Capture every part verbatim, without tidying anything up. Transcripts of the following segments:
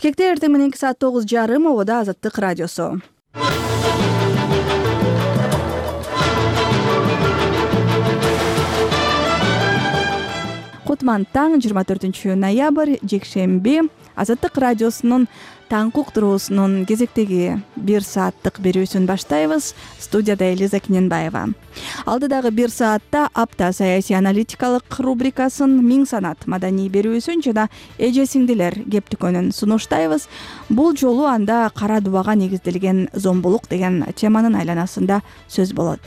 Кекте эртең мененки саат тогуз жарым обода Азаттык радиосу. Кутман таң жыйырма төртүнчү ноябрь жекшемби Азаттык радиосунун таң уктуруусунун кезектеги бир сааттык берүүсүн баштайбыз. Студияда Элиза Кененбаева. Алдыдагы бир саатта апта саясий аналитикалык рубрикасын, Миң санат маданий берүүсүн жана эже сиңдилер кептикөнүн сунуштайбыз. Бул жолу анда кара дубага негизделген зомбулук деген теманын айланасында сөз болот.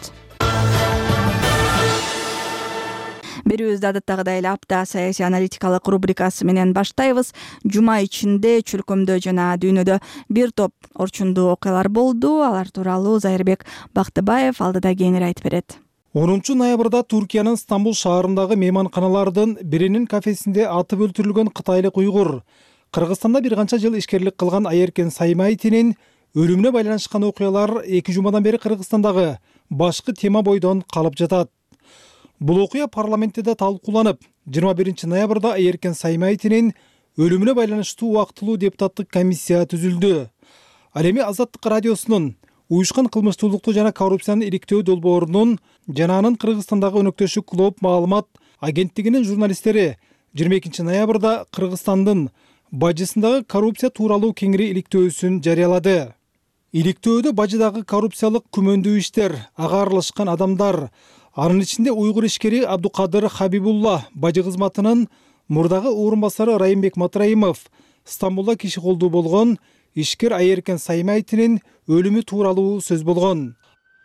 Берүүбүздү адаттагыдай эле апта саясий аналитикалык рубрикасы менен баштайбыз. Жума ичинде чөлкөмдө жана дүйнөдө бир топ орчундуу окуялар болду. Алар тууралуу Зайырбек Бактыбаев алдыда кеңири айтып берет. онунчу ноябрда Туркиянын Стамбул шаарындагы мейманканалардын биринин кафесинде атып өлтүрүлгөн кытайлык уйгур, Кыргызстанда бир канча жыл ишкерлик кылган Айеркен Саймайтинин өлүмүнө байланышкан окуялар эки жумадан бери Кыргызстандагы башкы тема бойдон калып жатат. Бул окуя парламентте да талкууланып, жыйырма биринчи ноябрда Айеркен Саймайтинин өлүмүнө байланыштуу убактылуу депутаттык комиссия түзүлдү. Ал эми Азаттык радиосунун уюшкан кылмыштуулукту жана коррупцияны иликтөө долбоорунун жана анын Кыргызстандагы өнөктөшү Клоп маалымат агенттигинин журналисттери жыйырма экинчи ноябрда Кыргызстандын бажысындагы коррупция тууралуу кеңири иликтөөсүн жарыялады. Иликтөөдө бажыдагы коррупциялык күмөндүү иштер, ага аралашкан адамдар, анын ичинде уйгур ишкери Абдукадыр Хабибулла бажы кызматынын мурдагы орун басары Райымбек Матраимов, Стамбулда киши колдуу болгон ишкер Айеркен Саймайтинин өлүмү тууралуу сөз болгон.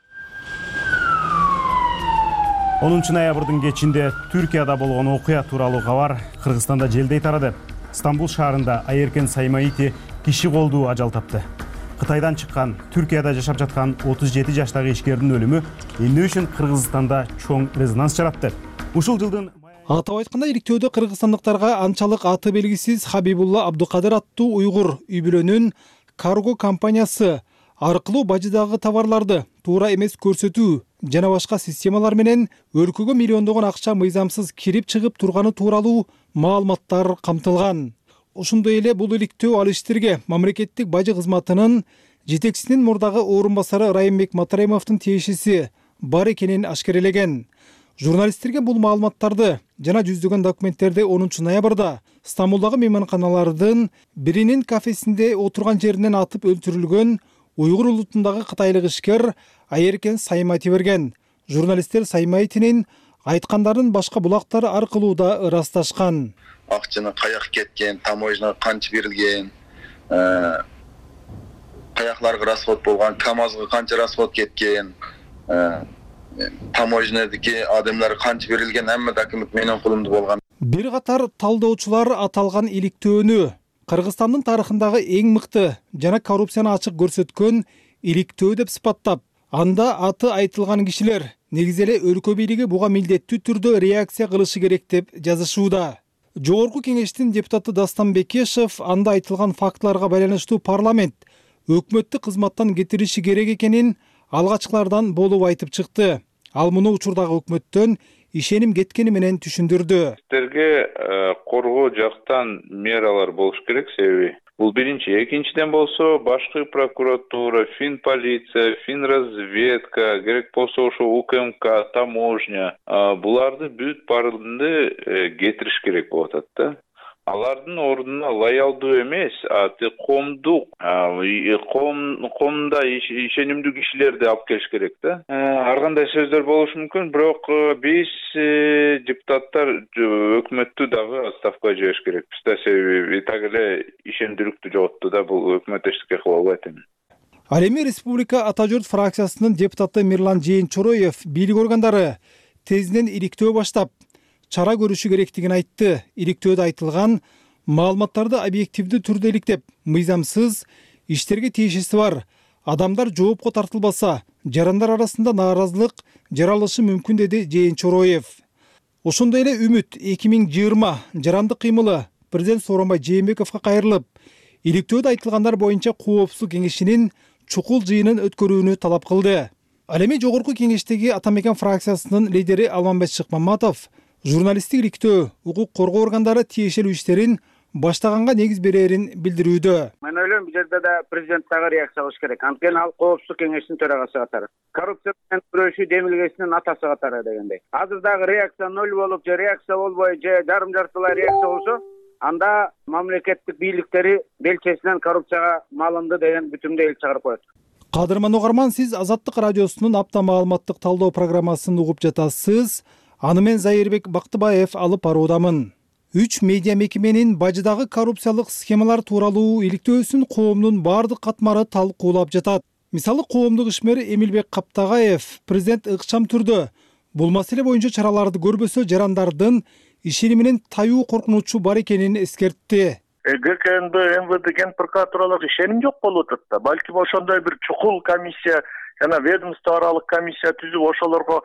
онунчу ноябрдын кечинде Түркияда болгон окуя тууралуу кабар Кыргызстанда желдей тарады. Стамбул шаарында Айеркен Саймайти киши колдуу ажал тапты. Кытайдан чыккан, Түркияда жашап жаткан отуз жети жаштагы ишкердин өлүмү эмне үчүн Кыргызстанда чоң резонанс жаратты? Ушул жылдын атап айтканда иликтөөдө кыргызстандыктарга анчалык аты белгисиз Хабибулла Абдукадыр аттуу уйгур үй бүлөнүн карго компаниясы аркылуу бажыдагы товарларды туура эмес көрсөтүү жана башка системалар менен өлкөгө миллиондогон акча мыйзамсыз кирип чыгып турганы тууралуу маалыматтар камтылган. Ошондой эле бул иликтөө ал иштерге мамлекеттик бажы кызматынын жетекчисинин мурдагы орун басары Райымбек Матраимовдун тиешеси бар экенин ашкерелеген. Журналисттерге бул маалыматтарды жана жүздөгөн документтерди онунчу ноябрда Стамбулдагы мейманканалардын биринин кафесинде отурган жеринен атып өлтүрүлгөн уйгур улутундагы кытайлык ишкер Айеркен Саймайти берген. Журналисттер Саймайтинин айткандарын башка булактар аркылуу да ырасташкан. Акчаны каяк кеткен, таможняга канча берилген, каякларга расход болгон, КамАЗга канча расход кеткен, таможнядагы адамдар канча берилген, hamma документ менен колумда болгон. Бир катар талдоочулар аталган иликтөөнү Кыргызстандын тарыхындагы эң мыкты жана коррупцияны ачык көрсөткөн иликтөө деп сыпаттап, анда аты айтылган кишилер негизи эле өлкө бийлиги буга милдеттүү түрдө реакция кылышы керек деп жазышууда. Жогорку кеңештин депутаты Дастан Бекешев анда айтылган фактыларга байланыштуу парламент өкмөттү кызматтан кетириши керек экенин алгачкылардан болуп айтып чыкты. Ал муну учурдагы өкмөттөн ишеним кеткени менен түшүндүрдү. Силерге коргоо жактан мералар болуш керек, себеби бул биринчи. Экинчиден болсо башкы прокуратура, фин полиция, фин разведка, керек болсо ошо УКМК, таможня, буларды бүт баардыгын кетириш керек болуп атат да. Алардын ордуна лоялдуу эмес, коомдук, коомдо ишенимдүү кишилерди алып келиш керек да. Ар кандай сөздөр болушу мүмкүн, бирок биз депутаттар өкмөттү дагы отставкага жибериш керекпиз да, себеби так эле ишендүүлүктү жоготту да, бул өкмөт эчтеке кыла албайт эми. Ал эми Республика Ата журт фракциясынын депутаты Мирлан Жээнчороев бийлик органдары тезинен иликтөө баштап, чара көрүшү керектигин айтты. Иликтөөдө айтылган маалыматтарды объективдүү түрдө иликтеп, мыйзамсыз иштерге тиешеси бар адамдар жоопко тартылбаса, жарандар арасында нааразылык жаралышы мүмкүн, деди Жээнчороев. Ошондой эле үмүт эки миң жыйырма жарандык кыймылы президент Сооронбай Жээнбековго кайрылып, иликтөөдө айтылгандар боюнча коопсуздук кеңешинин чукул жыйынын өткөрүүнү талап кылды. Ал эми жогорку кеңештеги Атамекен фракциясынын лидери Алмамбет Шыкмаматов журналисттик иликтөө, укук коргоо органдары тиешелүү иштерин баштаганга негиз берерин билдирүүдө. Мен ойлойм, бул жерде да президент дагы реакция кылыш керек. Анткени ал Коопсуздук кеңешинин төрагасы катары. Коррупция менен күрөшүү демилгесинин атасы катары дегендей. Азыр дагы реакция ноль болуп, же реакция болбой, же жарым жартылай реакция болсо, анда мамлекеттик бийликтери белчесинен коррупцияга малынды деген бүтүмдүү эл чыгарып коет. Кадырман угарман, сиз Азаттык радиосунун апта маалыматтык талдоо программасын угуп жатасыз. Аны мен Зайырбек Бактыбаев алып баруудамын. Үч медиа мекеменин бажыдагы коррупциялык схемалар тууралуу иликтөөсүн коомдун бардык катмары талкуулап жатат. Мисалы, коомдук ишмер Эмилбек Каптагаев президент ыкчам түрдө бул маселе боюнча чараларды көрбөсө жарандардын ишениминин таюу коркунучу бар экенин эскертти. ГКНБ, МВД, Ген прокуратураларга ишеним жок болуп атат да. Балким ошондой бир чукул комиссия жана ведомство аралык комиссия түзүп ошолорго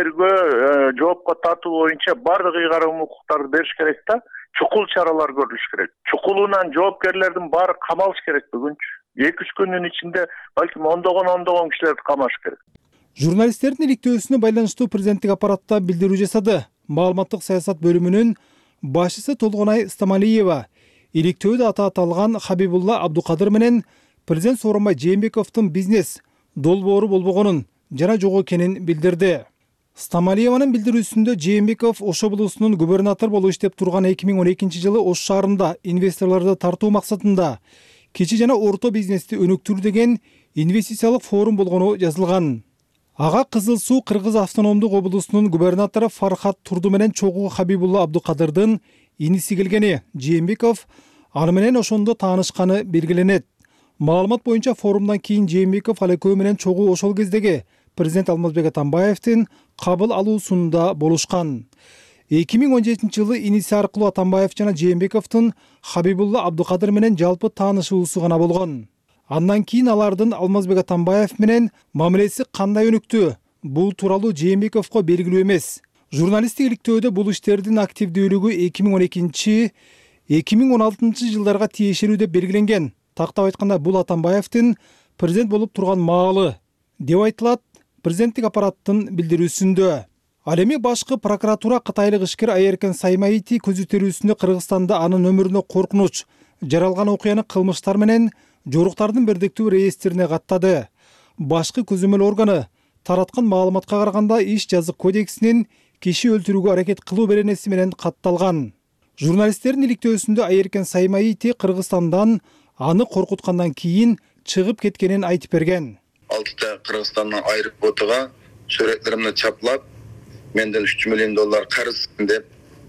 тергөө, жоопко тартуу боюнча бардык ыйгарым укуктарды бериш керек да. Чукул чаралар көрүлүш керек. Чукулунан жоопкерлердин баары камалыш керек бүгүнчү. эки үч күндүн ичинде балким ондогон ондогон кишилерди камаш керек. Журналисттердин иликтөөсүнө байланыштуу президенттик аппаратта билдирүү жасады. Маалыматтык саясат бөлүмүнүн башчысы Толгонай Стамалиева иликтөөдө аты аталган Хабибулла Абдукадыр менен президент Сооронбай Жээнбековдун бизнес долбоору болбогонун жана жок экенин билдирди. Стамалиеванын билдирүүсүндө Жээнбеков Ош облусунун губернатор болуп иштеп турган эки миң он экинчи жылы Ош шаарында инвесторлорду тартуу максатында кичи жана орто бизнести өнүктүрүү деген инвестициялык форум болгону жазылган. Ага Кызыл Суу Кыргыз автономдук облусунун губернатору Фархат Турду менен чогуу Хабибулла Абдукадырдын иниси келгени Жээнбеков аны менен ошондо таанышканы белгиленет. Маалымат боюнча форумдан кийин Жээнбеков ал экөө менен чогуу ошол кездеги президент Алмазбек Атамбаевдин кабыл алуусунда болушкан. эки миң он жетинчи жылы иниси аркылуу Атамбаев жана Жээнбековдун Хабибулла Абдукадыр менен жалпы таанышуусу гана болгон. Андан кийин алардын Алмазбек Атамбаев менен мамилеси кандай өнүктү? Бул тууралуу Жээнбековго белгилүү эмес. Журналисттик иликтөөдө бул иштердин активдүүлүгү эки миң он экинчи эки миң он алтынчы жылдарга тиешелүү деп белгиленген. Тактап айтканда, бул Атамбаевдин президент болуп турган маалы деп айтылат президенттик аппараттын билдирүүсүндө. Ал эми башкы прокуратура кытайлык ишкер Айеркен Саймаити көзөтөрүүсүндө Кыргызстанда анын өмүрүнө коркунуч жаралган окуяны кылмыштар менен жоруктардын бирдиктүү реестрине каттады. Башкы көзөмөл органы тараткан маалыматка караганда иш жазык кодексинин киши өлтүрүүгө аракет кылуу беренеси менен катталган. Журналисттердин иликтөөсүндө Айеркен Саймаити Кыргызстандан аны коркуткандан кийин чыгып кеткенин айтып берген. Алтыда Кыргызстандан айрып отуга сүрөтлөрүмдү чаплап, менден үч миллион доллар карыз деп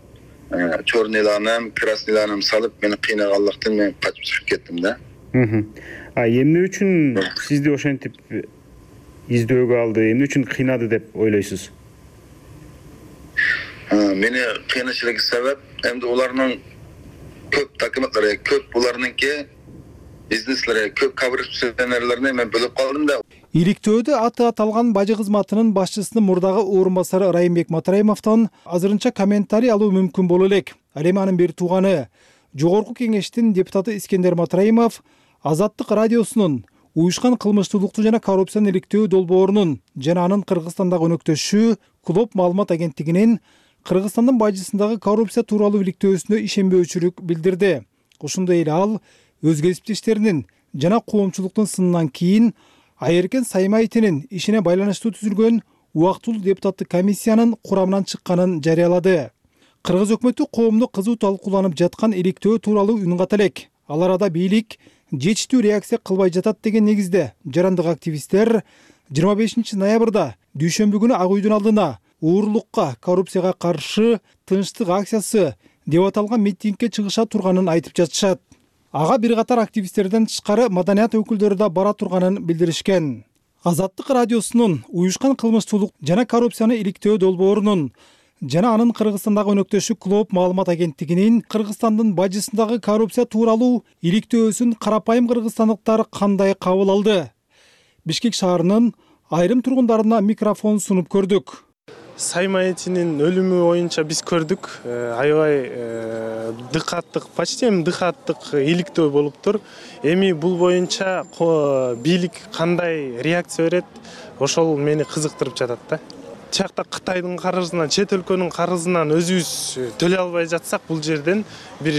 чорный ланам, красный ланам салып, мени кыйнаганлыктан мен качып чыгып кеттим да. А эмне үчүн сизди ошентип издөөгө алды, эмне үчүн кыйнады деп ойлойсуз? Мени кыйнашылыгы себеп, эмди уларнын көп документтери, көп буларныңки бизнеслери, көп коррупционерлерни мен бөлүп калдым да. Иликтөөдө аты аталган бажы кызматынын башчысынын мурдагы орун басары Райымбек Матраимовдон азырынча комментарий алуу мүмкүн боло элек. Ал эми анын бир тууганы Жогорку кеңештин депутаты Искендер Матраимов Азаттык радиосунун уюшкан кылмыштуулукту жана коррупцияны иликтөө долбоорунун жана анын Кыргызстандагы өнөктөшү Клоп маалымат агенттигинин Кыргызстандын бажысындагы коррупция тууралуу иликтөөсүнө ишенбөөчүлүк билдирди. Ошондой эле ал өз кесиптештеринин жана коомчулуктун сынынан кийин Айеркен Саймаитинин ишине байланыштуу түзүлгөн убактылуу депутаттык комиссиянын курамынан чыкканын жарыялады. Кыргыз өкмөтү коомдо кызуу талкууланып жаткан иликтөө тууралуу үн ката элек. Ал арада бийлик жетиштүү реакция кылбай жатат деген негизде жарандык активисттер жыйырма бешинчи ноябрда дүйшөмбү күнү Ак үйдүн алдына уурулукка, коррупцияга каршы тынчтык акциясы деп аталган митингге чыгыша турганын айтып жатышат. Ага бир катар активисттерден тышкары маданият өкүлдөрү да бара турганын билдиришкен. Азаттык радиосунун уюшкан кылмыштуулук жана коррупцияны иликтөө долбоорунун жана анын Кыргызстандагы өнөктөшү Клоп маалымат агенттигинин Кыргызстандын бажысындагы коррупция тууралуу иликтөөсүн карапайым кыргызстандыктар кандай кабыл алды? Бишкек шаарынын айрым тургундарына микрофон сунуп көрдүк. Саймаитинин өлүмү боюнча биз көрдүк. Аябай дыкаттык, почти эми дыкаттык иликтөө болуптур. Эми бул боюнча бийлик кандай реакция берет, ошол мени кызыктырып жатат да. Чакта Кытайдын карызынан, чет өлкөнүн карызынан өзүбүз төлөй албай жатсак, бул жерден бир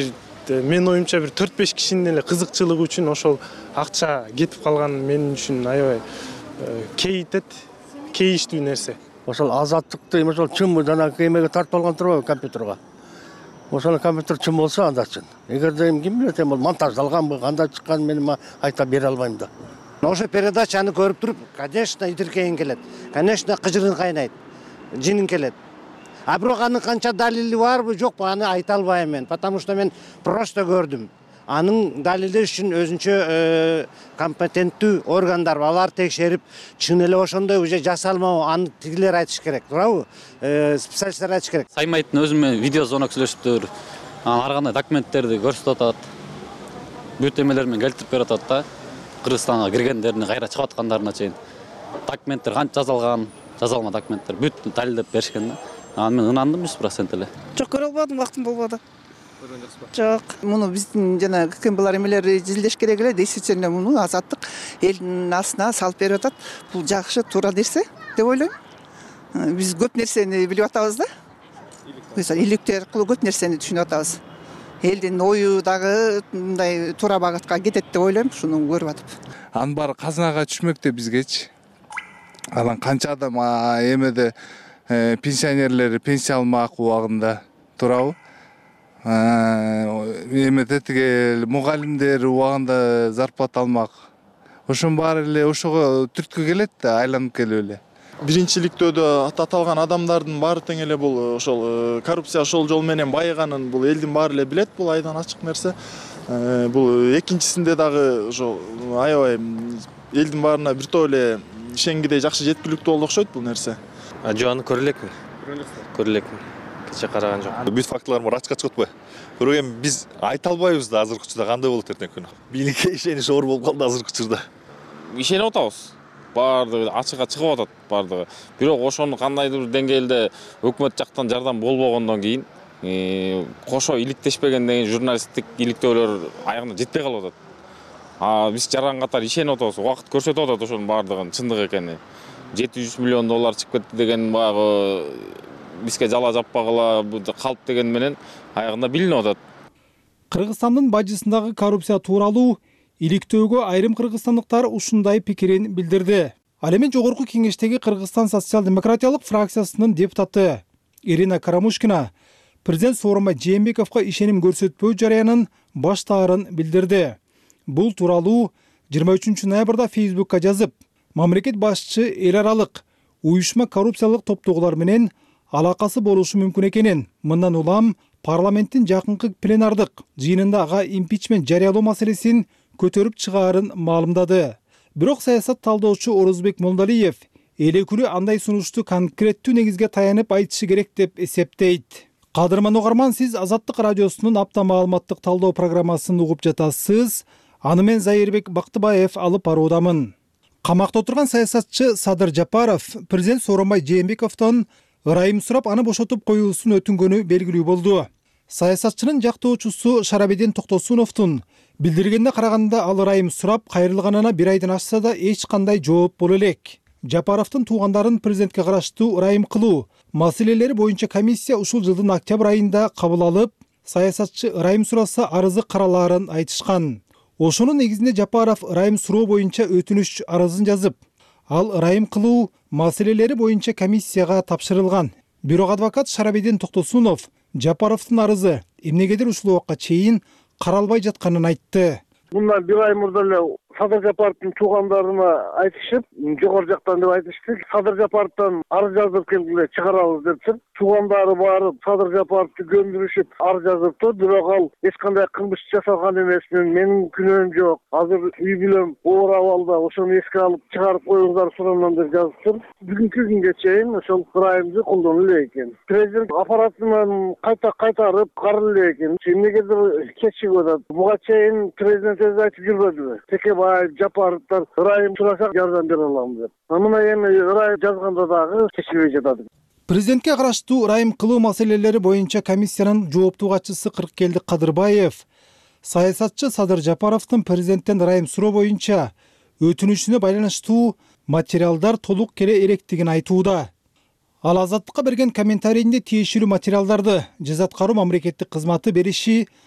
Менин оюмча бир төрт беш кишинин эле кызыкчылыгы үчүн ошол акча кетип калган мен үчүн аябай кейитет, кейиштүү нерсе. Ошол азаттыкты ошол чын жанагы эмеге тартып алган турбайбы компьютерге. Ошол компьютер чын болсо анда чын. Эгерде ким билет эми бул монтаждалганбы, кандай чыккан мен айта бере албайм да. Ошо передачаны көрүп туруп, конечно, итиркейин келет. Конечно, кыжырын кайнайт. Жинин келет. А бирок анын канча далили барбы, жокпу, аны айта албайм мен, потому что мен просто көрдүм. Анын далили үчүн өзүнчө компетенттүү органдар алар текшерип, чын эле ошондой уже жасалмабы, аны тигилер айтыш керек, туурабы? Специалисттер айтыш керек. Саймайттын өзү менен видео звонок сүйлөшүптүр. Ар кандай документтерди көрсөтүп атат. Бүт эмелер менен келтирип берип атат да. Кыргызстанга киргендерини, кайра чыгып аткандарына чейин документтер канча жазалган, жазалма документтер бүт далилдеп беришкен да. Аны мен ынандым жүз процент эле. Жок, көрө албадым, вактым болбоду. Жок, муну биздин жана КМБлар эмелери изилдеш керек эле. Действительно муну азаттык элдин астына салып берип атат. Бул жакшы, туура нерсе деп ойлойм. Биз көп нерсени билип атабыз да. Мисалы, иликтер аркылуу көп нерсени түшүнүп атабыз. Элдин ою дагы мындай туура багытка кетет деп ойлойм, шуну көрүп атып. Анын баары казынага түшмөктө бизгечи. Анан канча адам эмеде пенсионерлер пенсия алмак убагында турабы? Эмеде тиги мугалимдер убагында зарплата алмак. Ошонун баары эле ошого түрткү келет да, айланып келип эле. Биринчиликтөөдө аталган адамдардын баары тең эле бул ошол коррупция ошол жол менен байыганын бул элдин баары эле билет, бул айдан ачык нерсе. Бул экинчисинде дагы ошол аябай элдин баарына бир топ эле ишенгидей жакшы жеткиликтүү болду окшойт бул нерсе. Жуаны көрө элекмин. Көрө элекмин. Кече караган жок. Бүт фактылар рачка чыгып атпайбы? Бирок эми биз айта албайбыз да азыркы учурда кандай болот эртең күнү. Бийликке ишенич оор болуп калды азыркы учурда. Ишенип атабыз. Бардыгы ачыкка чыгып атат бардыгы. Бирок ошону кандайдыр бир деңгээлде өкмөт жактан жардам болбогондон кийин кошо иликтешпегенден кийин журналисттик иликтөөлөр аягына жетпей калып атат. А биз жаран катар ишенип атабыз, убакыт көрсөтүп атат ошонун бардыгын чындык экени. жети жүз миллион доллар чыгып кетти деген баягы бизге жала жаппагыла калп деген менен аягында билинип атат. Кыргызстандын бажысындагы коррупция тууралуу иликтөөгө айрым кыргызстандыктар ушундай пикирин билдирди. Ал эми жогорку кеңештеги Кыргызстан социал-демократиялык фракциясынын депутаты Ирина Карамушкина президент Сооронбай Жээнбековго ишеним көрсөтпөө жарыянын баштаарын билдирди. Бул тууралуу жыйырма үчүнчү ноябрда Facebook'ка жазып, мамлекет башчы эл аралык уюшма коррупциялык топтогулар менен алакасы болушу мүмкүн экенин, мындан улам парламенттин жакынкы пленардык жыйынында ага импичмент жарыялоо маселесин көтөрүп чыгаарын маалымдады. Бирок саясат талдоочу Орозбек Молдалиев элекүлү андай сунушту конкреттүү негизге таянып айтышы керек деп эсептейт. Кадырман угарман, сиз Азаттык радиосунун апта маалыматтык талдоо программасын угуп жатасыз. Аны мен Зайырбек Бактыбаев алып баруудамын. Камакта отурган саясатчы Садыр Жапаров президент Сооронбай Жээнбековдон ырайым сурап аны бошотуп коюусун өтүнгөнү белгилүү болду. Саясатчынын жактоочусу Шарабедин Токтосуновдун билдиргенине караганда ал ырайым сурап кайрылганына бир айдан ашса да эч кандай жооп боло элек. Жапаровдун туугандарын президентке караштуу ырайым кылуу маселелери боюнча комиссия ушул жылдын октябрь айында кабыл алып, саясатчы ырайым сураса арызы каралаарын айтышкан. Ошонун негизинде Жапаров ырайым суроо боюнча өтүнүч арызын жазып, ал ырайым кылуу маселелери боюнча комиссияга тапшырылган. Бирок адвокат Шарабедин Токтосунов Жапаровдун арызы эмнегедир ушул убакка чейин каралбай жатканын айтты. Мындан бир ай мурда эле Садыр Жапаровдун туугандарына айтышып, жогору жактан деп айтышты. Садыр Жапаровдон арыз жазып келгиле чыгарабыз депчи. Туугандары барып Садыр Жапаровду көндүрүшүп арыз жазыптыр. Бирок ал эч кандай кылмыш жасалган эмесмин, менин күнөөм жок. Азыр үй бүлөм оор абалда, ошону эске алып чыгарып коюңуздар сураман деп жазыптыр. Бүгүнкү күнгө чейин ошол ырайымды колдонула элек экен. Президент аппаратынан кайта кайтарып каралып элек экен. Эмнегедир кечигип атат. Буга чейин президент өзү айтып жүрбөдүбү? Текебаев, Жапаровдор ырайым сурасак жардам бере аламыз деп. Мына эми ырайым жазганда дагы чечилбей жатат. Президентке караштуу ырайым кылуу маселелери боюнча комиссиянын жооптуу катчысы Кыркелди Кадырбаев саясатчы Садыр Жапаровдун президенттен ырайым суроо боюнча өтүнүшүнө байланыштуу материалдар толук келе эректигин айтууда. Ал Азаттыкка берген комментарийинде тиешелүү материалдарды Жаза аткаруу мамлекеттик кызматы бериши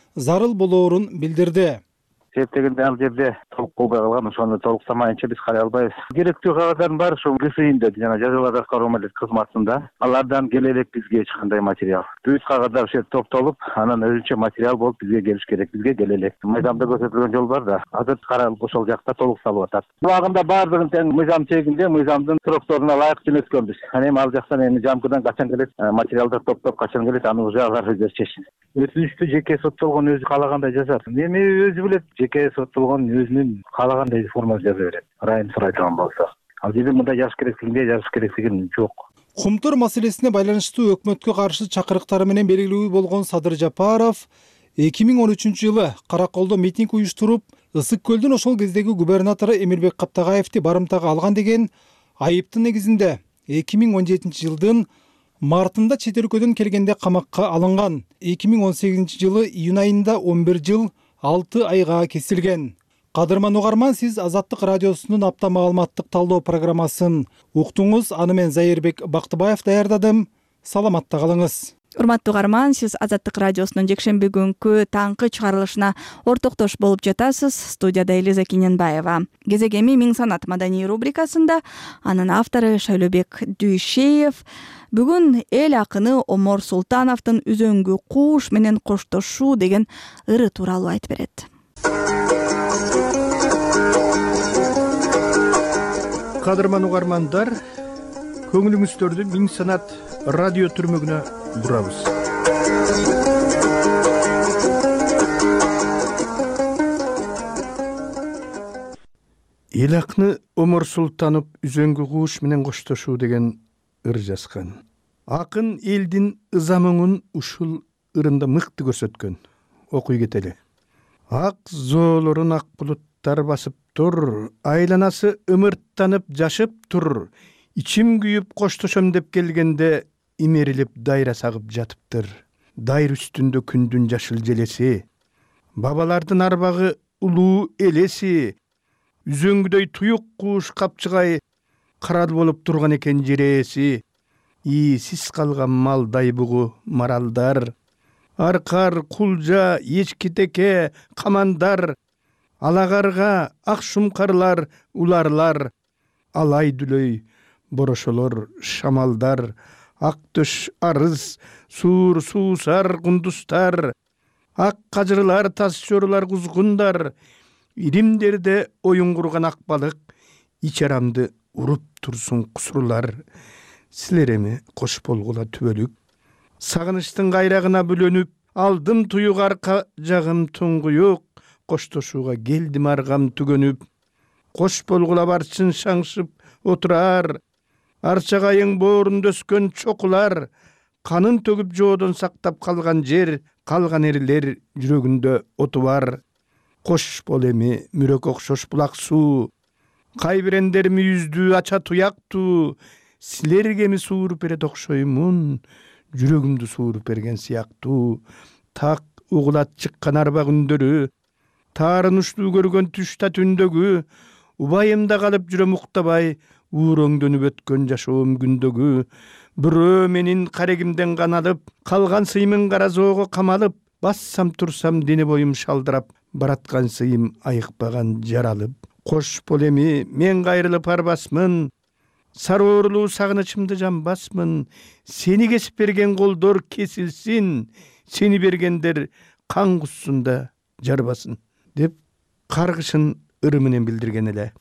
зарыл болоорун билдирди. Септегенде ал жерде толук болбой калган, ошону толуктамайынча биз карай албайбыз. Керектүү кагаздардын баары ушул ГСИнде жана жазаларды аткаруу милдет кызматында. Алардан келе элек бизге эч кандай материал. Бүт кагаздар ошо топтолуп, анан өзүнчө материал болуп бизге келиш керек. Бизге келе элек. Мыйзамда көрсөтүлгөн жол бар да. Азыр каралып ошол жакта толук салып атат. Убагында баардыгын тең мыйзам чегинде, мыйзамдын срокторуна ылайык жөнөткөнбүз. Анан эми ал жактан эми жамкадан качан келет, материалдар топтоп качан келет, аны уже алар өздөрү чечsin. Өтүнүчтү жеке соттолгон өзү каалагандай жазат. Эми өзү билет, жеке соттолгон өзүнүн каалагандай формада жаза берет. Райын сурайтан болсо. Ал жерде мындай жазыш керектигинде жазыш керектигин жок. Кумтур маселесине байланыштуу өкмөткө каршы чакырыктары менен белгилүү болгон Садыр Жапаров эки миң он үчүнчү жылы Караколдо митинг уюштуруп, Ысык көлдүн ошол кездеги губернатору Эмилбек Каптагаевди барымтага алган деген айыптын негизинде эки миң он жетинчи жылдын мартында чет өлкөдөн келгенде камакка алынган. эки миң он сегизинчи жылы июнь айында он бир жыл алты айга кесилген. Кадырман угарман, сиз Азаттык радиосунун апта маалыматтык талдоо программасын уктуңуз. Аны мен Зайырбек Бактыбаев даярдадым. Саламатта калыңыз. Урматтуу угарман, сиз Азаттык радиосунун жекшемби күнкү таңкы чыгарылышына ортоктош болуп жатасыз. Студияда Элиза Киненбаева. Кезегеми Миң санат маданий рубрикасында анын автору Шайлообек Дүйшеев бүгүн эл акыны Омор Султановдун Үзөңгү куш менен коштошуу деген ыры тууралуу айтып берет. Кадырман угармандар, көңүлүңүздөрдү Миң санат радио түрмөгүнө бурабыз. Эл акыны Омор Султанов Үзөңгү куш менен коштошуу деген ыр жазган. Акын элдин ызамыңын ушул ырында мыкты көрсөткөн. Окуй кетели. Ак зоолорун ак булуттар басып тур, айланасы ымырттанып жашып тур. Ичим күйүп коштошом деп келгенде имерилип дайра сагып жатыптыр. Дайыр үстүндө күндүн жашыл желеси, бабалардын арбагы улуу элеси, үзөңгүдөй туюк куш капчыгай карал болуп турган экен жереси. Ийсиз калган малдай бугу маралдар, аркар, кулжа, ечкитеке, камандар, алагарга, ак шумкарлар, уларлар, алай дүлөй борошолор, шамалдар, ак төш арыз, суур суусар кундустар, ак кажырлар, тас чорулар, кузгундар, иримдерде оюн курган ак балык, ич арамды уруп турсун кусурлар. Силер эми кош болгула түбөлүк, сагынычтын кайрагына бөлөнүп, алдым туюк арка жагым туңгуюк, коштошууга келдим аргам түгөнүп. Кош болгула барчын шаңшып отурар, арчагайың боорунда өскөн чокулар, канын төгүп жоодон сактап калган жер, калган эрлер жүрөгүндө оту бар. Кош бол эми мүрөк окшош булак суу, кайбирендер мүйүздүү ача туяктуу, силерге эми сууруп берет окшоймун, жүрөгүмдү сууруп берген сыяктуу. Так угулат чыккан арба күндөрү, таарынычтуу көргөн түшта түндөгү, убайымда калып жүрөм уктабай, уурөңдөнүп өткөн жашоом күндөгү. Бирөө менин карегимден каналып, калган сыймын кара зоого камалып, бассам турсам дене боюм шалдырап, бараткан сыйым айыкпаган жаралып. Кош бол эми мен кайрылып арбасмын, сароорулуу сагынычымды жамбасмын. Сени кесип берген колдор кесилсин, сени бергендер кан куссун да жарбасын деп каргышын ыры менен билдирген эле.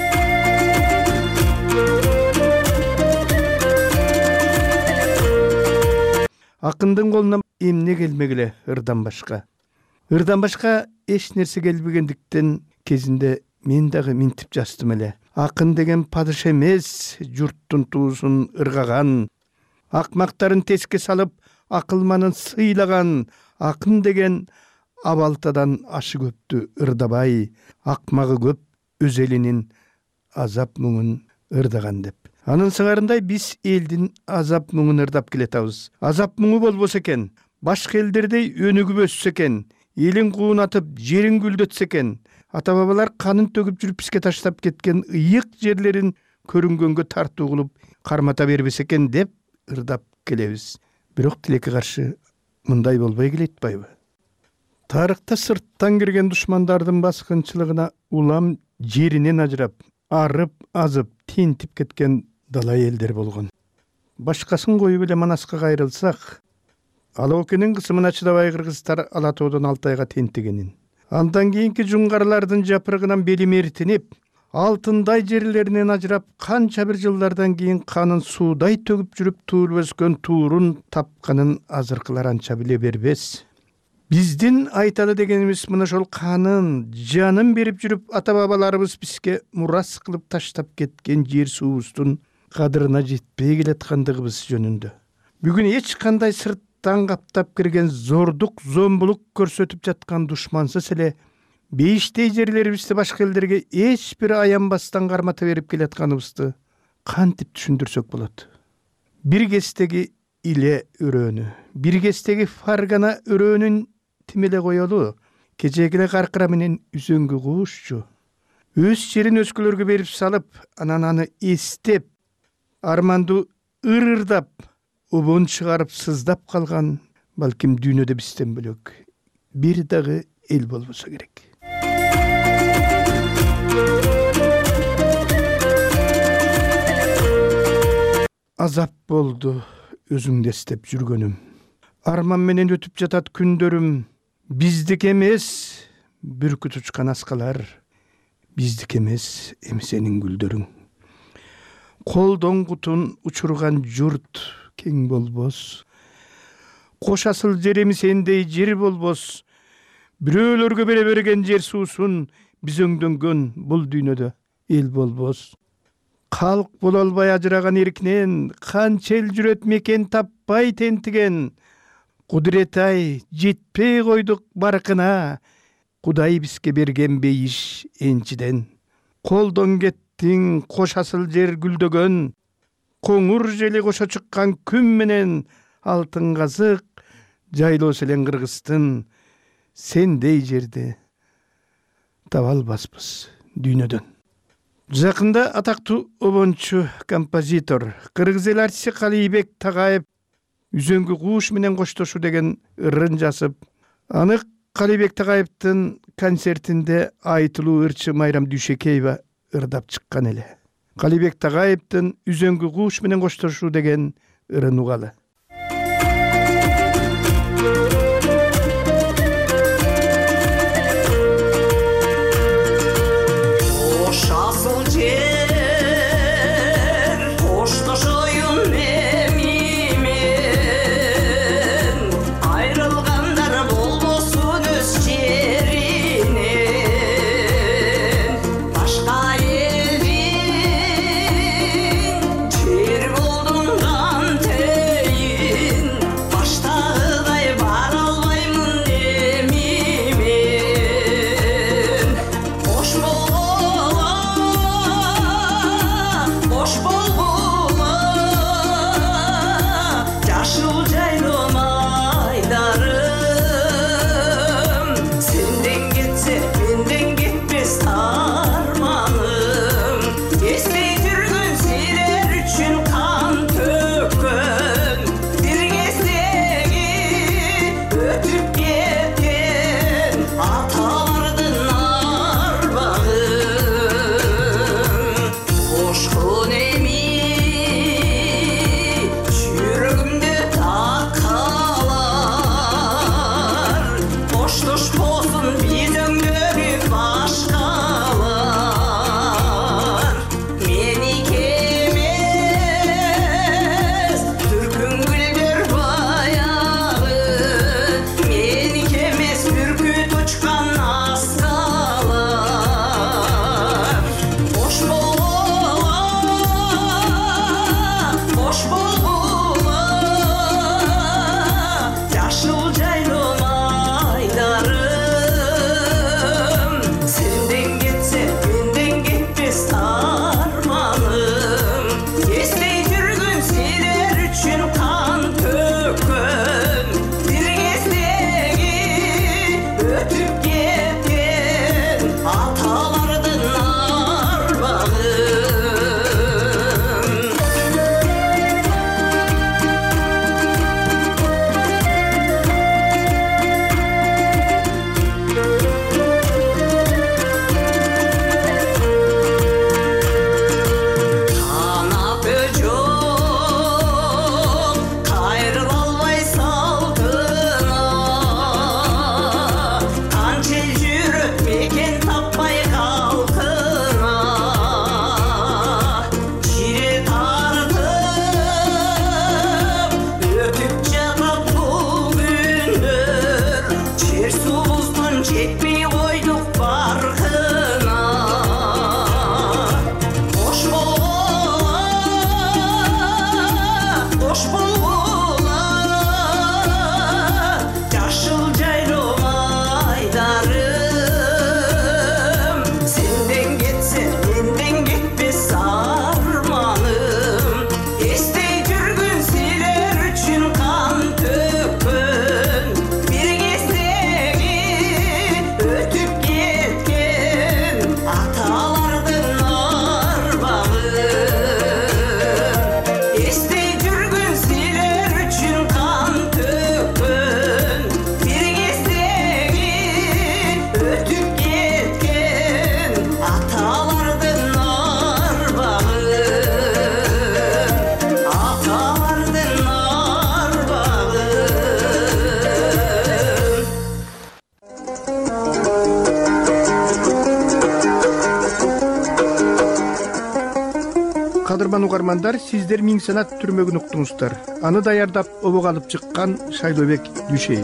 Акындын колуна эмне келмегиле ырдан башка. Ырдан башка эч нерсе келбегендиктен кезинде мен дагы минтип жаздым эле. Акын деген падыш эмес, журттун туусун ыргаган, акмактарын теске салып, акылманын сыйлаган. Акын деген абалтадан ашы көптү ырдабай, акмагы көп өз элинин азап муңун ырдаган деп. Анын сыңарындай биз элдин азап муңун ырдап келатабыз. Азап муңу болбосо экен, башка элдердей өнүгүп өссө экен, элин куунатып, жерин гүлдөтсө экен, ата бабалар канын төгүп жүрүп бизге таштап кеткен ыйык жерлерин көрүнгөнгө тартуу кылып кармата бербесе экен деп ырдап келебиз. Бирок тилекке каршы мындай болбой келет атпайбы? Тарыхта сырттан кирген душмандардын баскынчылыгына улам жеринен ажырап, арып, азып, тентип кеткен дала элдер болгон. Башкасын коюп эле Манаска кайрылсак, Алоокенин кысымына чыдабай кыргыздар Ала тоодон Алтайга тентигенин, андан кийинки жуңгарлардын жапырыгынан бели мертинип, алтындай жерлеринен ажырап, канча бир жылдардан кийин канын суудай төгүп жүрүп тууруп өскөн туурун тапканын азыркылар анча биле бербес. Биздин айталы дегенибиз мына ошол канын, жанын берип жүрүп ата-бабаларыбыз бизге мурас кылып таштап кеткен жер суубуздун кадырына жетпей келаткандыгыбыз жөнүндө. Бүгүн эч кандай сырттан каптап кирген зордук, зомбулук көрсөтүп жаткан душмансыз эле бейиштей жерлерибизди башка элдерге эч бир аянбастан кармата берип келатканыбызды кантип түшүндүрсөк болот? Бир кездеги иле өрөөнү, бир кездеги фаргана өрөөнүн тимеле коелу, кечегиле каркыра менен үзөңгү куушчу. Өз жерин өзгөлөргө берип салып, анан аны эстеп, арманду ырырдап, обон чыгарып сыздап калган, балким дүйнөдө бизден бөлөк бир дагы эл болбосо керек. Азап болду өзүңдү эстеп жүргөнүм. Арман менен өтүп жатат күндөрүм. Биздик эмес, бүркүт учкан аскалар. Биздик эмес, эми сенин гүлдөрүң. Колдон кутун учурган журт кең болбос. Кош асыл жер эми сендей жер болбос. Бирөөлөргө бере берген жер суусун биз өңдөнгөн бул дүйнөдө эл болбос. Калк боло албай ажыраган эркинен канча эл жүрөт мекен таппай тентиген. Кудурет-ай, жетпей койдук баркына, Кудай бизге берген бейиш энчиден. Колдон кеттиң кош асыл жер гүлдөгөн, коңур жели кошо чыккан күн менен алтын казык, жайлоосу элен кыргыздын сендей жерди таба албаспыз дүйнөдөн. Жакында атактуу обончу композитор, кыргыз эл артисти Калийбек Тагаев үзөңгү кууш менен коштошуу деген ырын жазып, аны Калийбек Тагаевдин концертинде айтылуу ырчы Майрам Дүйшекеева ырдап чыккан эле. Калийбек Тагаевдин үзөңгү кууш менен коштошуу деген ырын угалы. Jir boldum dan te Кадырман угармандар, сиздер Миң санат түрмөгүн уктуңуздар. Аны даярдап обого алып чыккан Шайлообек Дүйшеев.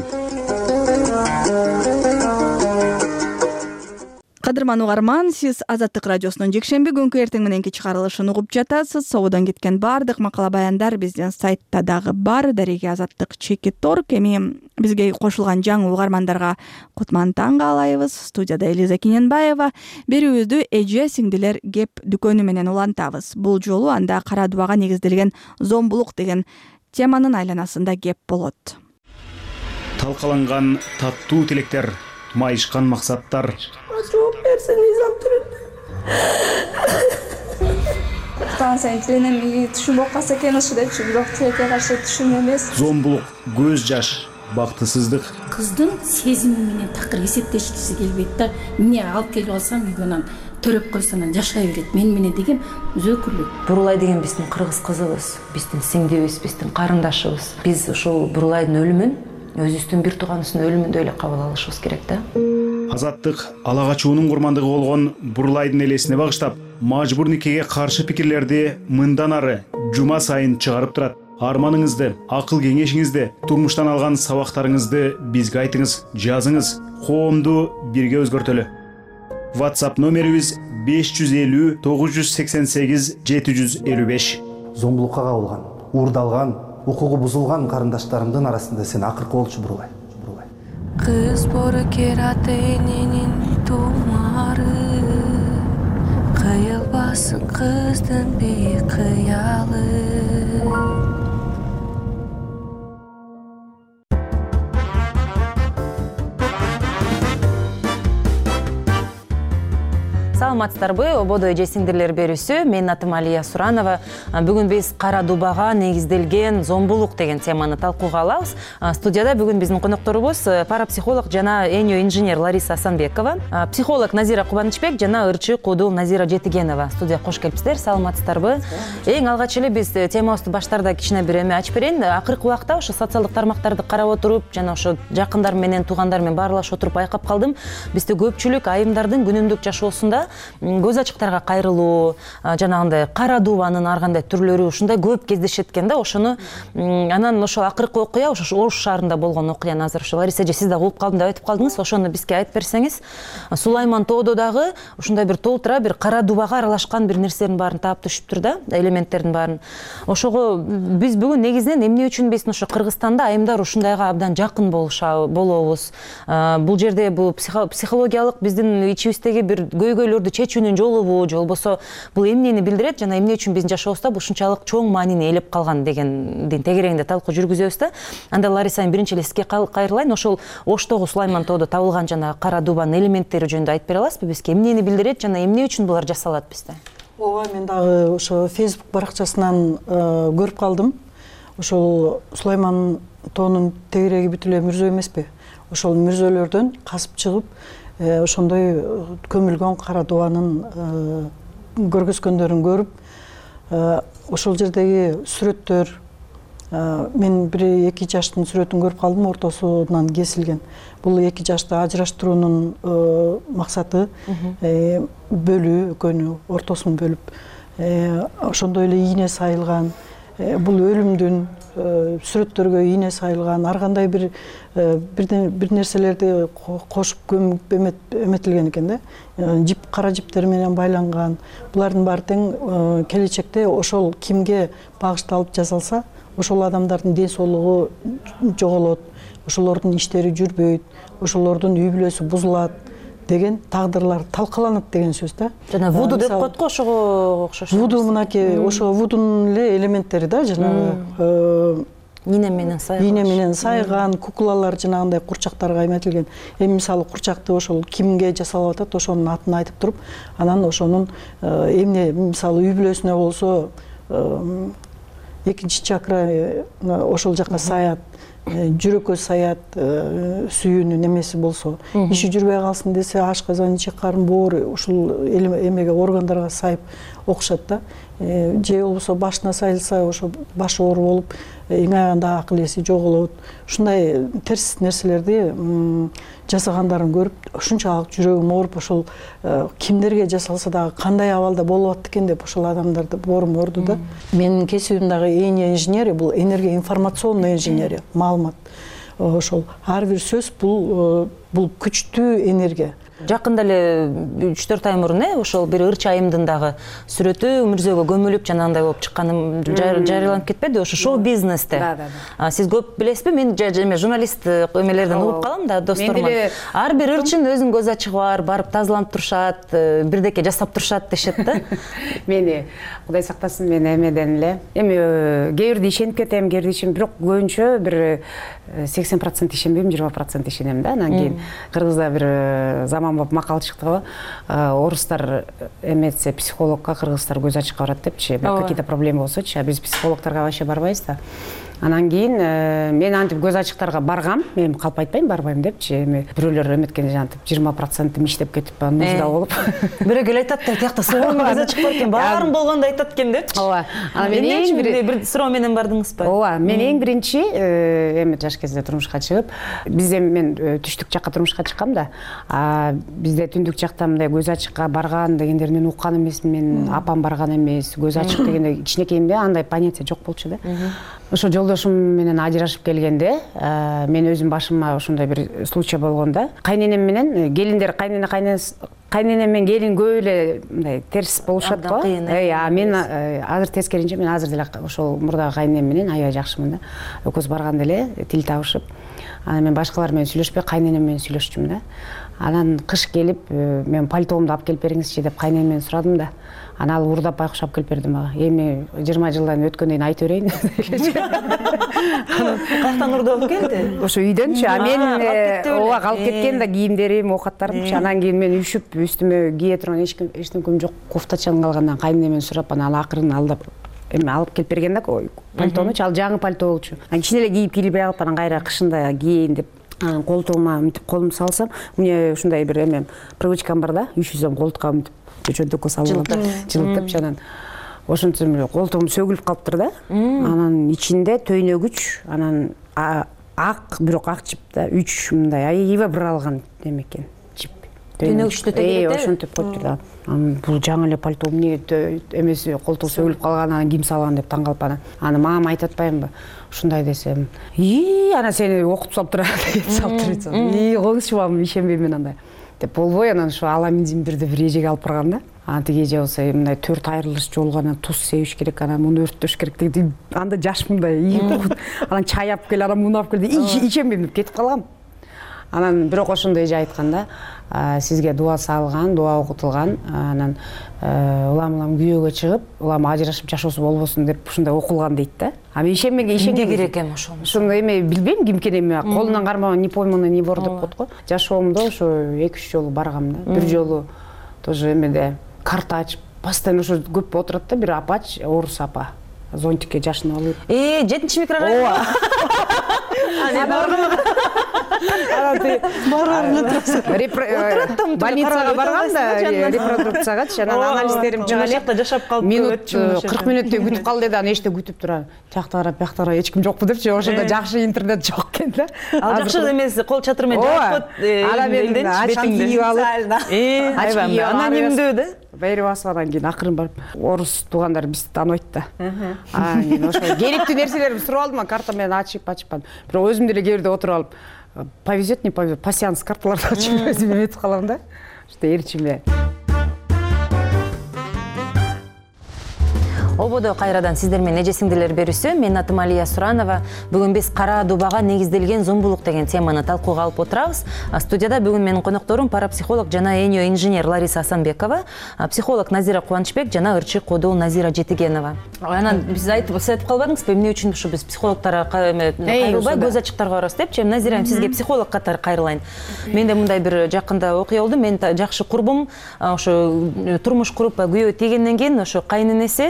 Кадырман угарман, сиз Азаттык радиосунун жекшемби күнкү эртең мененки чыгарылышын угуп жатасыз. Соодон кеткен баардык макала баяндар биздин сайтта дагы бар. Дареги Азаттык чеки торг. Эми бизге кошулган жаңы угармандарга кутман таң каалайбыз. Студияда Элиза Киненбаева. Берүүбүздү эже сиңдилер кеп дүкөнү менен улантабыз. Бул жолу анда кара дубага негизделген зомбулук деген теманын айланасында кеп болот. Талкаланган таттуу тилектер, майышкан максаттар. Жооп берсең изам түрүндө. Кутан сен тиленем түшүм окаса экен ушу депчи, бирок тилекке каршы түшүм эмес. Зомбулук, көз жаш, бактысыздык. Кыздын сезими менен такыр эсептешкиси келбейт да. Эмне алып келип алсам үйгөнөн төрөп койсонан жашай берет. Мен менен деген өзөкүрлүк. Бурулай деген биздин кыргыз кызыбыз, биздин сиңдибиз, биздин карындашыбыз. Биз ушул Бурулайдын өлүмүн өзүбүздүн бир тууганыбыздын өлүмүндөй эле кабыл алышыбыз керек да. Азаттык ала качуунун курмандыгы болгон Бурулайдын элесине багыштап, мажбур никеге каршы пикирлерди мындан ары жума сайын чыгарып турат. Арманыңызды, акыл кеңешиңизди, турмуштан алган сабактарыңызды бизге айтыңыз, жазыңыз. Коомду бирге өзгөртөлү. WhatsApp номерибиз беш жүз элүү тогуз жүз сексен сегиз жети жүз элүү беш. Зомбулукка кабылган, уурдалган, укугу бузулган карындаштарымдын арасында сен акыркы болчу Бурулай. Кыз бору керат эненин тумары, кыйылбасын кыздын бейик кыялы. Саламатсыздарбы, ободо эже сиңдирлер берүүсү. Менин атым Алия Суранова. Бүгүн биз кара дубага негизделген зомбулук деген теманы талкууга алабыз. Студияда бүгүн биздин конокторубуз парапсихолог жана энио инженер Лариса Асанбекова, психолог Назира Кубанычбек жана ырчы куудул Назира Жетигенова. Студияга кош келипсиздер. Саламатсыздарбы? Эң алгач эле биз темабызды баштарда кичине бир эме ачып берейин. Акыркы убакта ошо социалдык тармактарды карап отуруп, жана ошо жакындар менен, туугандар менен баарлашып отуруп байкап калдым. Бизде көпчүлүк айымдардын күнүмдүк жашоосунда көз ачыктарга кайрылуу, жанагындай кара дубанын ар кандай түрлөрү ушундай көп кездешет экен да. Ошону анан ошо акыркы окуя ошо Ош шаарында болгон окуяны азыр ошо Лариса эже сиз да угуп калдым деп айтып калдыңыз. Ошону бизге айтып берсеңиз. Сулайман тоодо дагы ушундай бир толтура бир кара дубага аралашкан бир нерсенин баарын таап түшүптүр да, элементтердин баарын. Ошого биз бүгүн негизинен эмне үчүн биздин ошо Кыргызстанда айымдар ушундайга абдан жакын болобуз. Бул жерде бул психологиялык биздин ичибиздеги бир көйгөйлөрдү чечүүнүн жолубу, же болбосо бул эмнени билдирет жана эмне үчүн биздин жашообузда бул ушунчалык чоң маанини ээлеп калган дегендин тегерегинде талкуу жүргүзөбүз да. Анда Лариса, биринчи эле сизге кайрылайын. Ошол Оштогу Сулайман тоодо табылган жана кара дубанын элементтери жөнүндө айтып бере аласызбы бизге? Эмнени билдирет жана эмне үчүн булар жасалат бизде? Ооба, мен дагы ошо Facebook баракчасынан көрүп калдым. Ошол Сулайман тоонун тегереги бүт эле мүрзө эмеспи? Ошол мүрзөлөрдөн касып чыгып, ошондой көмүлгөн кара дубанын көргөзгөндөрүн көрүп, ошол жердеги сүрөттөр, мен бир эки жаштын сүрөтүн көрүп калдым, ортосунан кесилген. Бул эки жашты ажыраштыруунун максаты бөлүү, экөөнү ортосун бөлүп, ошондой эле ийне сайылган. Бул өлүмдүн сүрөттөргө ийне сайылган, ар кандай бир бир нерселерди кошуп көмүп эметилген экен да. Жип, кара жиптер менен байланган. Булардын баары тең келечекте ошол кимге багышталып жасалса, ошол адамдардын ден соолугу жоголот, ошолордун иштери жүрбөйт, ошолордун үй бүлөсү бузулат деген тагдырлар талкаланат деген сөз да. Жана вуду деп коет го, ошого окшош. Вуду мынакей ошо вудунун эле элементтери да, жанагы ийне менен сайган. Ийне менен сайган куклалар жанагындай курчактарга эметилген. Эми мисалы курчакты ошол кимге жасалып атат, ошонун атын айтып туруп, анан ошонун эмне мисалы үй бүлөсүнө болсо экинчи чакра ошол жака саят. жүрөккө саят, сүйүүнүн эмеси болсо, иши жүрбөй калсын десе, ашказан, ичек карын, боор ушул эмеге органдарга сайып окушат да. Же болбосо башына сайылса, ошо башы оор болуп, эң аягында акыл эси жоголот. Ушундай терс нерселерди жасагандарын көрүп, ушунчалык жүрөгүм ооруп, ошол кимдерге жасалса дагы кандай абалда болуп атты экен деп ошол адамдарды боорум оорду да. Менин кесибим дагы эне инженерия, бул энергия информационный инженерия, маалымат. Ошол ар бир сөз бул бул күчтүү энергия. Жакында эле үч төрт ай мурун ошол бир ырчы айымдын дагы сүрөтү мүрзөгө көмүлүп жанагындай болуп чыкканы жарыяланып кетпеди, ошо шоу бизнесте. Сиз көп билесизби? Мен журналист эмелерден угуп калам да, досторуман. Ар бир ырчын өзүнүн көз ачыгы бар, барып тазаланып турушат, бирдеке жасап турушат дешет да. Мени Кудай сактасын, мен эмеден эле. Эми кээ бирде ишенип кетем, кээ бирде ишенбейм, бирок көбүнчө бир сексен процент ишенбейм, жыйырма процент ишенем да. Анан кийин Кыргызда бир заман болуп макал чыкты го. Орустар эметсе психологко, кыргыздар көз ачыкка барат депчи. Какие-то проблемы болсочу, а биз психологторго вообще барбайбыз да. Анан кийин мен антип көз ачыктарга баргам, мен калп айтпайм барбайм депчи. Эми бирөөлөр эметкенде жантип жыйырма процент иштеп кетип, музда болуп. Бирөө келип айтат да, тиякта соолук көз ачык бар экен, баарын болгондо айтат экен депчи. Ооба. Анан мен эң бир суроо менен бардыңызбы? Ооба, мен эң биринчи эми жаш кезде турмушка чыгып, бизде мен түштүк жакка турмушка чыккам да. А бизде түндүк жакта мындай көз ачыкка барган дегендерди мен уккан эмесмин, мен апам барган эмес. Көз ачык дегенде кичинекейимде андай понятие жок болчу да. Ошо жолдошум менен ажырашып келгенде, мен өзүм башыма ошондой бир случай болгондо, кайненем менен келиндер, кайнене кайненес кайненем менен келин көп эле мындай терс болушат го. А мен азыр тескеринче, мен азыр деле ошол мурдагы кайненем менен аябай жакшымын да. Экөөбүз барганда эле тил табышып, анан мен башкалар менен сүйлөшпөй, кайненем менен сүйлөшчүмүн да. Анан кыш келип, мен пальтоомду алып келип бериңизчи деп кайненем менен сурадым да. Анан ал уурдап байкуш алып келип берди мага. Эми жыйырма жылдан өткөндөн кийин айта берейин. Каяктан уурдап келди? Ошо үйдөнчү. А мен ооба калып кеткен да кийимдерим, оокаттарымчы. Анан кийин мен үшүп, үстүмө кие турган эчтемкем жок, кофтачан калгандан кайненем менен сурап, анан ал акырын алдап эми алып келип берген да пальтонучу. Ал жаңы пальто болчу. Анан кичине эле кийип кийлбей алып, анан кайра кышында кийейин деп анан колтугума мынтип колумду салсам, мне ушундай бир эме привычкам бар да, üşүсөм колтукка мынтип чөнтөккө салып жылытып, анан ошентип колтугум сөгүлүп калыптыр да. Анан ичинде төйнөгүч, анан ак, бирок ак жип да, үч мындай аябай буралган эме экен. Жип. Төйнөгүчтү тегерек да. Ошентип коюптур да. Анан бул жаңы эле пальто эмне эмеси колтугу сөгүлүп калган, анан ким салган деп таң калып анан. Аны мама айтып атпаймынбы? Ушундай десем, "И, ана сени окутуп салыптыр" деп салыптыр. "И, коңузчу мам, ишенбейм мен андай" деп болбой, анан ошо аламин бирде бир эжеге алып барган да. Анан тиги эже болсо мындай төрт айрылыш жолго анан туз себиш керек, анан муну өрттөш керек деди. Анда жаш мындай анан чай алып кел, анан муну алып кел деп ишенбейм деп кетип калгам. Анан бирок ошондой эже айткан да, сизге дуа салган, дуа окутулган, анан улам-улам күйөөгө чыгып, улам ажырашып жашоосу болбосун деп ушундай окулган дейт да. А мен ишенбеген, ишенген керек экен ошол. Ошону эме билбейм кимкен эме, колунан кармаган не пойманный не вор деп коет го. Жашоомдо ошо эки үч жолу баргам да. Бир жолу тоже эмеде карта ачып, постоянно ошо көп отурат да, бир апач, орус апа. Зонтикке жашын алып. Э, жетинчи микрорайон. Ооба. Больницага барганда репродукциягачы, анан анализдерим чыга эле. Жашап калып минут кырк минуттей күтүп кал деди, анан эчте күтүп турам. Жакта карап, бакта карап эч ким жокпу депчи, ошондо жакшы интернет жок экен да. Ал жакшы эмес, кол чатыр менен жаап коет. Анан мен ачки кийип алып, э, ачки анонимдүү да. Берип басып, анан кийин акырын барып, орус туугандар бизди тааныбайт да. Анан кийин ошо керектүү нерселерди суруп алдым, карта менен ачып ачып, бирок өзүм деле кээ бирде отуруп алып, повезет, не повезет, пассианс карталарды ачып өзүм эметип калам да. Что эрчиме. Ободо кайрадан сиздер менен эже сиңдилер берүүсү. Мен атым Алия Суранова. Бүгүн биз кара дубага негизделген зомбулук деген теманы талкууга алып отурабыз. Студияда бүгүн менин конокторум парапсихолог жана энио инженер Лариса Асанбекова, психолог Назира Кубанычбек жана ырчы кодол Назира Жетигенова. Анан биз айтып айтып калбадыңызбы, эмне үчүн ушу биз психологторго кайрылбай көз ачыктарга барабыз депчи? Назира, сизге психолог катары кайрылайын. Менде мындай бир жакында окуя болду. Мен жакшы курбум ошо турмуш куруп күйөө тийгенден кийин ошо кайненеси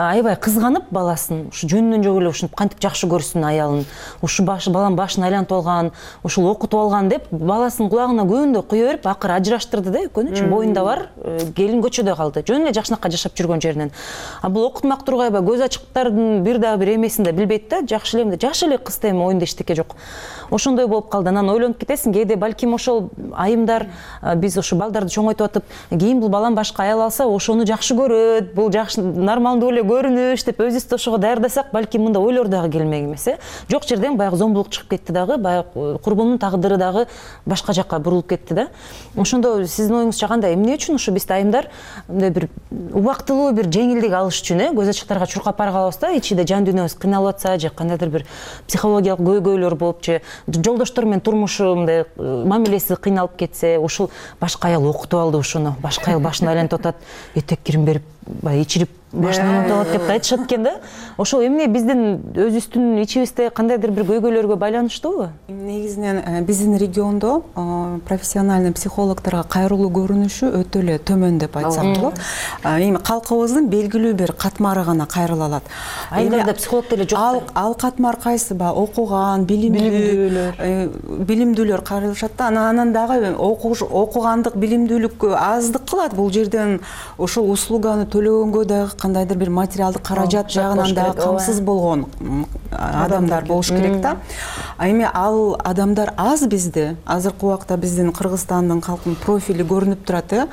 аябай кызганып баласын ушу жөнүнөн жок эле ушинтип кантип жакшы көрсүн аялын, ушу башы балам башын айлантып алган, ушул окутуп алган деп баласынын кулагына көбүндө куя берип акыры ажыраштырды да экөөнүчү. Боюнда бар, келин көчөдө калды. Жөн эле жакшынакай жашап жүргөн жеринен. А бул окутмак тургай аябай көз ачыктардын бир дагы бир эмесин да билбейт да, жакшы эле жаш эле кызда эми оюнда эчтеке жок. Ошондой болуп калды. Анан ойлонуп кетесиң, кээде балким ошол айымдар биз ушу балдарды чоңойтуп атып, кийин бул балам башка аял алса, ошону жакшы көрөт, бул жакшы нормалдуу эле көрүнүш деп өзүбүздү ошого даярдасак, балким мындай ойлор дагы келмек эмес э. Жок жерден баягы зомбулук чыгып кетти дагы, баягы курбумдун тагдыры дагы башка жакка бурулуп кетти да. Ошондо сиздин оюңузча кандай, эмне үчүн ушу бизде айымдар мындай бир убактылуу бир жеңилдик алыш үчүн э көз ачыктарга чуркап бара калабыз да, ичиде жан дүйнөбүз кыйналып атса же кандайдыр бир психологиялык көйгөйлөр болуп же жолдоштор менен турмушу мындай мамилеси кыйналып кетсе, ушул башка аял окутуп алды ушуну, башка аял башын айлантып атат, этек кирим берип баягы ичирип башын айлантып алат деп айтышат экен да. Ошол эмне биздин өзүбүздүн ичибизде кандайдыр бир көйгөйлөргө байланыштуубу? Негизинен биздин региондо профессиональный психологдорго кайрылуу көрүнүшү өтө эле төмөн деп айтсак болот. Эми калкыбыздын белгилүү бир катмары гана кайрыла алат. Айылдарда психолог деле жок. Ал ал катмар кайсыба? Окуган, билимдүү, билимдүүлөр кайрылышат да. Анан дагы окугандык, билимдүүлүк аздык кылат. Бул жерден ошол услуганы төлөгөнгө дагы кандайдыр бир материалдык каражат жагынан дагы камсыз болгон адамдар болуш керек да. Эми ал адамдар аз бизде. Азыркы убакта биздин Кыргызстандын калкынын профили көрүнүп турат э.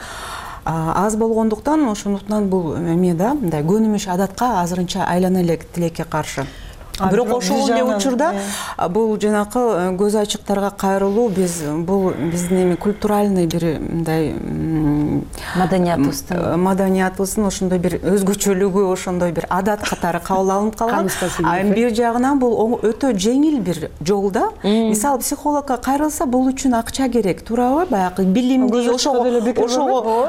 Аз болгондуктан ошондуктан бул эме да, мындай көнүмүш адатка азырынча айлана элек тилекке каршы. Бирок ошол эле учурда бул жанакы көз ачыктарга кайрылуу биз бул биздин эми культуральный бир мындай маданиятыбыздын маданиятыбыздын ошондой бир өзгөчөлүгү, ошондой бир адат катары кабыл алынып калган. А эми бир жагынан бул өтө жеңил бир жол да. Мисалы психологко кайрылса бул үчүн акча керек, туурабы? Баягы билимди ошого ошого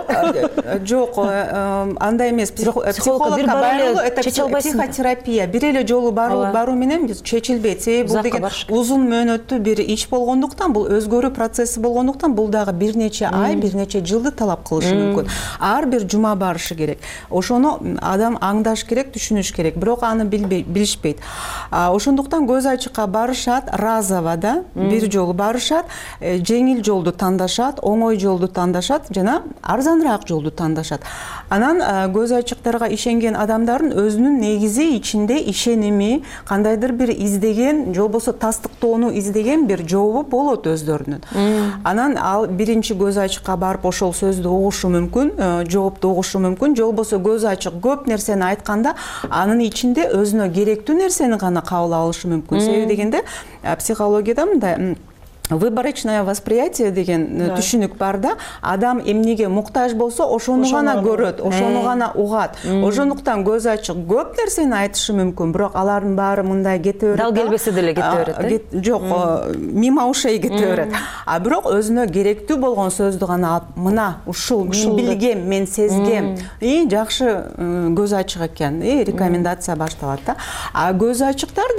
жок, андай эмес. Психологко баруу это психотерапия. Бир эле жолу баруу баруу менен чечилбейт. Себеби бул деген узун мөөнөттүү бир иш болгондуктан, бул өзгөрүү процесси болгондуктан, бул дагы бир нече ай, бир нече жылды талап кылышы мүмкүн. Ар бир жума барышы керек. Ошону адам аңдаш керек, түшүнүш керек. Бирок аны билишпейт. Ошондуктан көз ачыкка барышат, разово да, бир жолу барышат, жеңил жолду тандашат, оңой жолду тандашат жана арзаныраак жолду тандашат. Анан көз ачыктарга ишенген адамдардын өзүнүн негизи ичинде ишеними, кандайдыр бир издеген, же болбосо тастыктоону издеген бир жообу болот өздөрүнүн. Анан ал биринчи көз ачыкка барып ошол сөздү угушу мүмкүн, жоопту угушу мүмкүн, же болбосо көз ачык көп нерсени айтканда анын ичинде өзүнө керектүү нерсени гана кабыл алышы мүмкүн. Себеби дегенде психологияда мындай выборочное восприятие деген түшүнүк бар да. Адам эмнеге муктаж болсо, ошону гана көрөт, ошону гана угат. Ошондуктан көз ачык көп нерсени айтышы мүмкүн, бирок алардын баары мындай кете берет. Дал келбесе деле кете берет. Жок, мимо ушей кете берет. А бирок өзүнө керектүү болгон сөздү гана алып, мына ушул мен билгем, мен сезгем, и жакшы көз ачык экен, и рекомендация башталат да. А көз ачыктар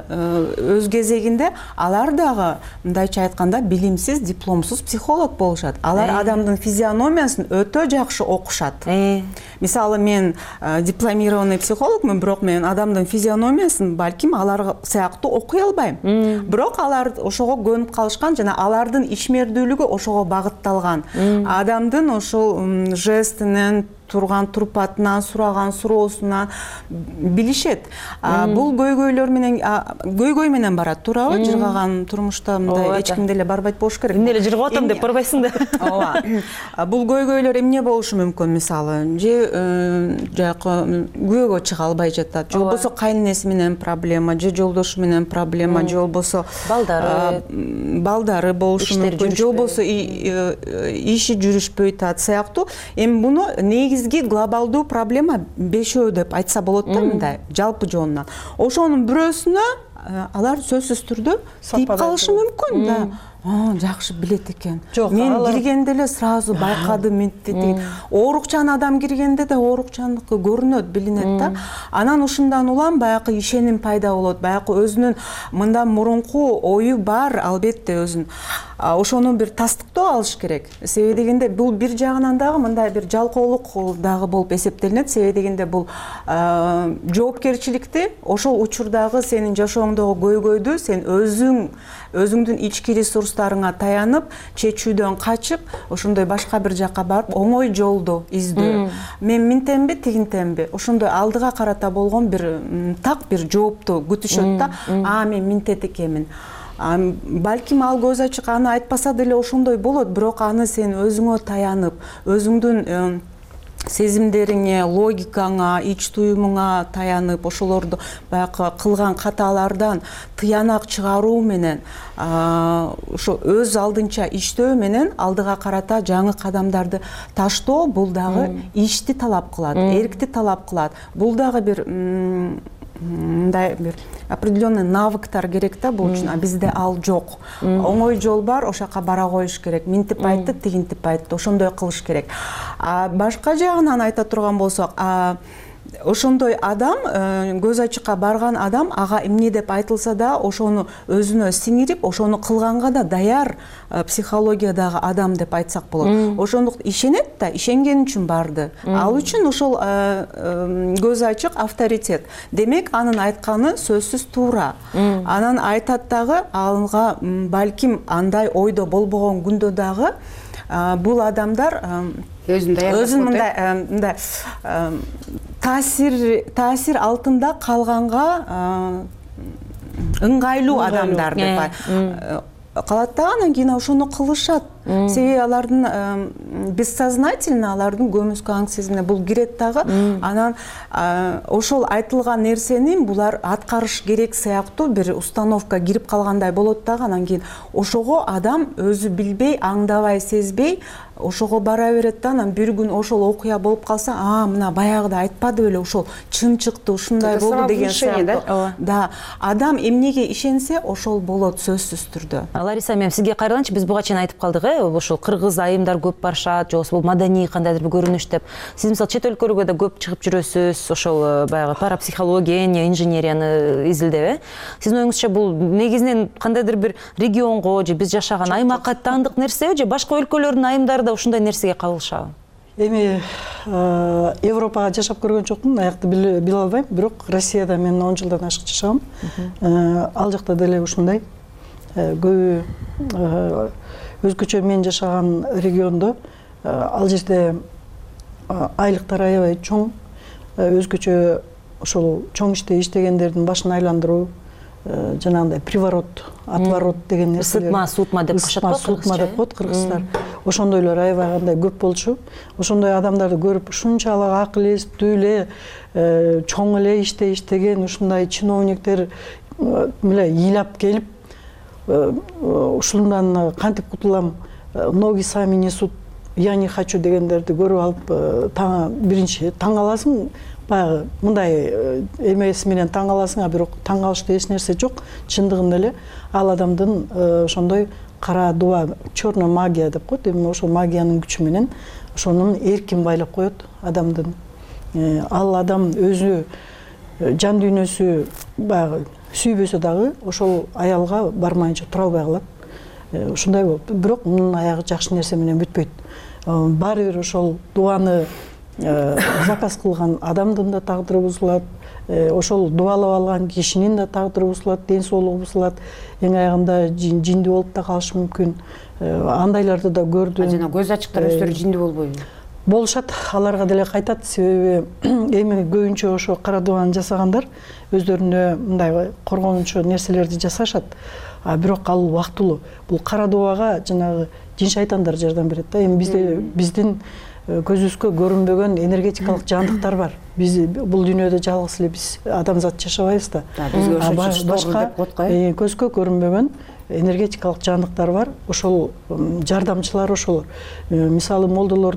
дагы өз кезегинде алар дагы мындайча айтканда билимсиз, дипломсуз психолог болушат. Алар адамдын физиономиясын өтө жакшы окушат. Мисалы мен дипломированный психологмун, бирок мен адамдын физиономиясын балким алар сыяктуу окуй албайм. Бирок алар ошого көнүп калышкан жана алардын ишмердүүлүгү ошого багытталган. Адамдын ошол жестинен, турган турпатынан, сураган суроосунан билишет. Бул көйгөйлөр менен көйгөй менен барат, туурабы? Жыргаган турмушта мындай эч кимде эле барбайт болуш керек. Эмне эле жыргап атам деп барбайсың да. Ооба. Бул көйгөйлөр эмне болушу мүмкүн, мисалы, же жакы күйөөгө чыга албай жатат, же болбосо кайненеси менен проблема, же жолдошу менен проблема, же болбосо балдары, балдары болушу мүмкүн, же болбосо иши жүрүшпөй атат сыяктуу. Эми буну негизги глобалдуу проблема бешөө деп айтса болот да, мындай жалпы жонунан. Ошонун бирөөсүнө алар сөзсүз түрдө тийип калышы мүмкүн да. жакшы билет экен. Жок, мен киргенде эле сразу байкадым ментти. Оорукчан адам киргенде да оорукчандыкы көрүнөт, билинет да. Анан ушундан улам баягы ишеним пайда болот. Баягы өзүнүн мындан мурунку ою бар, албетте өзүн. Ошону бир тастыктоо алыш керек. Себеби дегенде бул бир жагынан дагы мындай бир жалкоолук дагы болуп эсептелинет. Себеби дегенде бул жоопкерчиликти ошол учурдагы сенин жашооңдогу көйгөйдү сен өзүң өзүңдүн ички ресурстарыңа таянып, чечүүдөн качып, ошондой башка бир жакка барып, оңой жолду издөө. Мен минтемби, тигинтемби? Ошондой алдыга карата болгон бир так бир жоопту күтүшөт да. А, мен минтет экенмин. Балким ал көз ачык аны айтпаса деле ошондой болот, бирок аны сен өзүңө таянып, өзүңдүн сезимдериңе, логикаңа, ич туюмуңа таянып, ошолорду баягы кылган каталардан тыянак чыгаруу менен, ошо өз алдынча иштөө менен алдыга карата жаңы кадамдарды таштоо бул дагы ишти талап кылат, эркти талап кылат. Бул дагы бир мындай бир определенный навыктар керек да бул үчүн, а бизде ал жок. Оңой жол бар, ошака бара коюш керек. Минтип айтты, тигинтип айтты, ошондой кылыш керек. А башка жагынан айта турган болсок, ошондой адам, көз ачыкка барган адам, ага эмне деп айтылса да, ошону өзүнө сиңирип, ошону кылганга да даяр психологиядагы адам деп айтсак болот. Ошондук ишенет да, ишенген үчүн барды. Ал үчүн ошол көз ачык авторитет. Демек, анын айтканы сөзсүз туура. Анан айтат дагы, алга балким андай ойдо болбогон күндө дагы бул адамдар өзүн мындай таасир таасир алтында калганга ыңгайлуу адамдар деп калат да, анан кийин ошону кылышат. Себеби алардын бессознательно алардын көмүскө аң сезимине бул кирет дагы. Анан ошол айтылган нерсени булар аткарыш керек сыяктуу бир установка кирип калгандай болот дагы. Анан кийин ошого адам өзү билбей, аңдабай, сезбей ошого бара берет да. Анан бир күн ошол окуя болуп калса, а, мына баягыда айтпады беле, ошол чын чыкты, ушундай болду деген сыяктуу. Да, адам эмнеге ишенсе, ошол болот сөзсүз түрдө. Лариса, мен сизге кайрылайынчы, биз буга чейин айтып калдык, ошол кыргыз айымдар көп барышат, же болбосо маданий кандайдыр бир көрүнүш деп. Сиз мисалы чет өлкөлөргө да көп чыгып жүрөсүз, ошол баягы парапсихология, инженерияны изилдеп, э? Сиздин оюңузча бул негизинен кандайдыр бир регионго же биз жашаган аймакка таандык нерсе, же башка өлкөлөрдүн айымдары да ушундай нерсеге кабылышабы? Эми Европага жашап көргөн жокмун, аякты биле албайм, бирок Россияда мен он жылдан ашык жашагам. Ал жакта деле ушундай көбү өзгөчө мен жашаган региондо ал жерде айлыктар аябай чоң, өзгөчө ошол чоң иште иштегендердин башын айландыруу, жанагындай приворот, отворот деген нерселер. Ысытма, суутма деп коет го, суутма деп коет кыргыздар. Ошондойлор аябай кандай көп болчу. Ошондой адамдарды көрүп, ушунчалык акыл эстүү эле, чоң эле иште иштеген ушундай чиновниктер миле ыйлап келип, ушундан кантип кутулам, ноги сами несут, я не хочу дегендерди көрүп алып, биринчи таң каласың, баягы мындай эмеси менен таң каласың, а бирок таң калышта эч нерсе жок. Чындыгында эле ал адамдын ошондой кара дуа, черная магия деп коет, эми ошол магиянын күчү менен ошонун эркин байлап коет адамдын. Ал адам өзү жан дүйнөсү баягы сүйбөсө дагы ошол аялга бармайынча тура албай калат. Ушундай болуп, бирок мунун аягы жакшы нерсе менен бүтпөйт. Баары бир ошол дуаны заказ кылган адамдын да тагдыры бузулат, ошол дубалап алган кишинин да тагдыры бузулат, ден соолугу бузулат, эң аягында жинди болуп да калышы мүмкүн. Андайларды да көрдүм. Жана көз ачыктар өздөрү жинди болбойбу? Болушат, аларга деле кайтат, себеби эми көбүнчө ошо кара дубаны жасагандар өздөрүнө мындай коргонучу нерселерди жасашат. А бирок ал убактылуу. Бул кара дубага жанагы жин шайтандар жардам берет да. Эми бизде биздин көзүбүзгө көрүнбөгөн энергетикалык жандыктар бар. Биз бул дүйнөдө жалгыз эле биз адамзат жашабайбыз да. Башка көзгө көрүнбөгөн энергетикалык жандыктар бар. Ошол жардамчылар ошолор. Мисалы молдолордун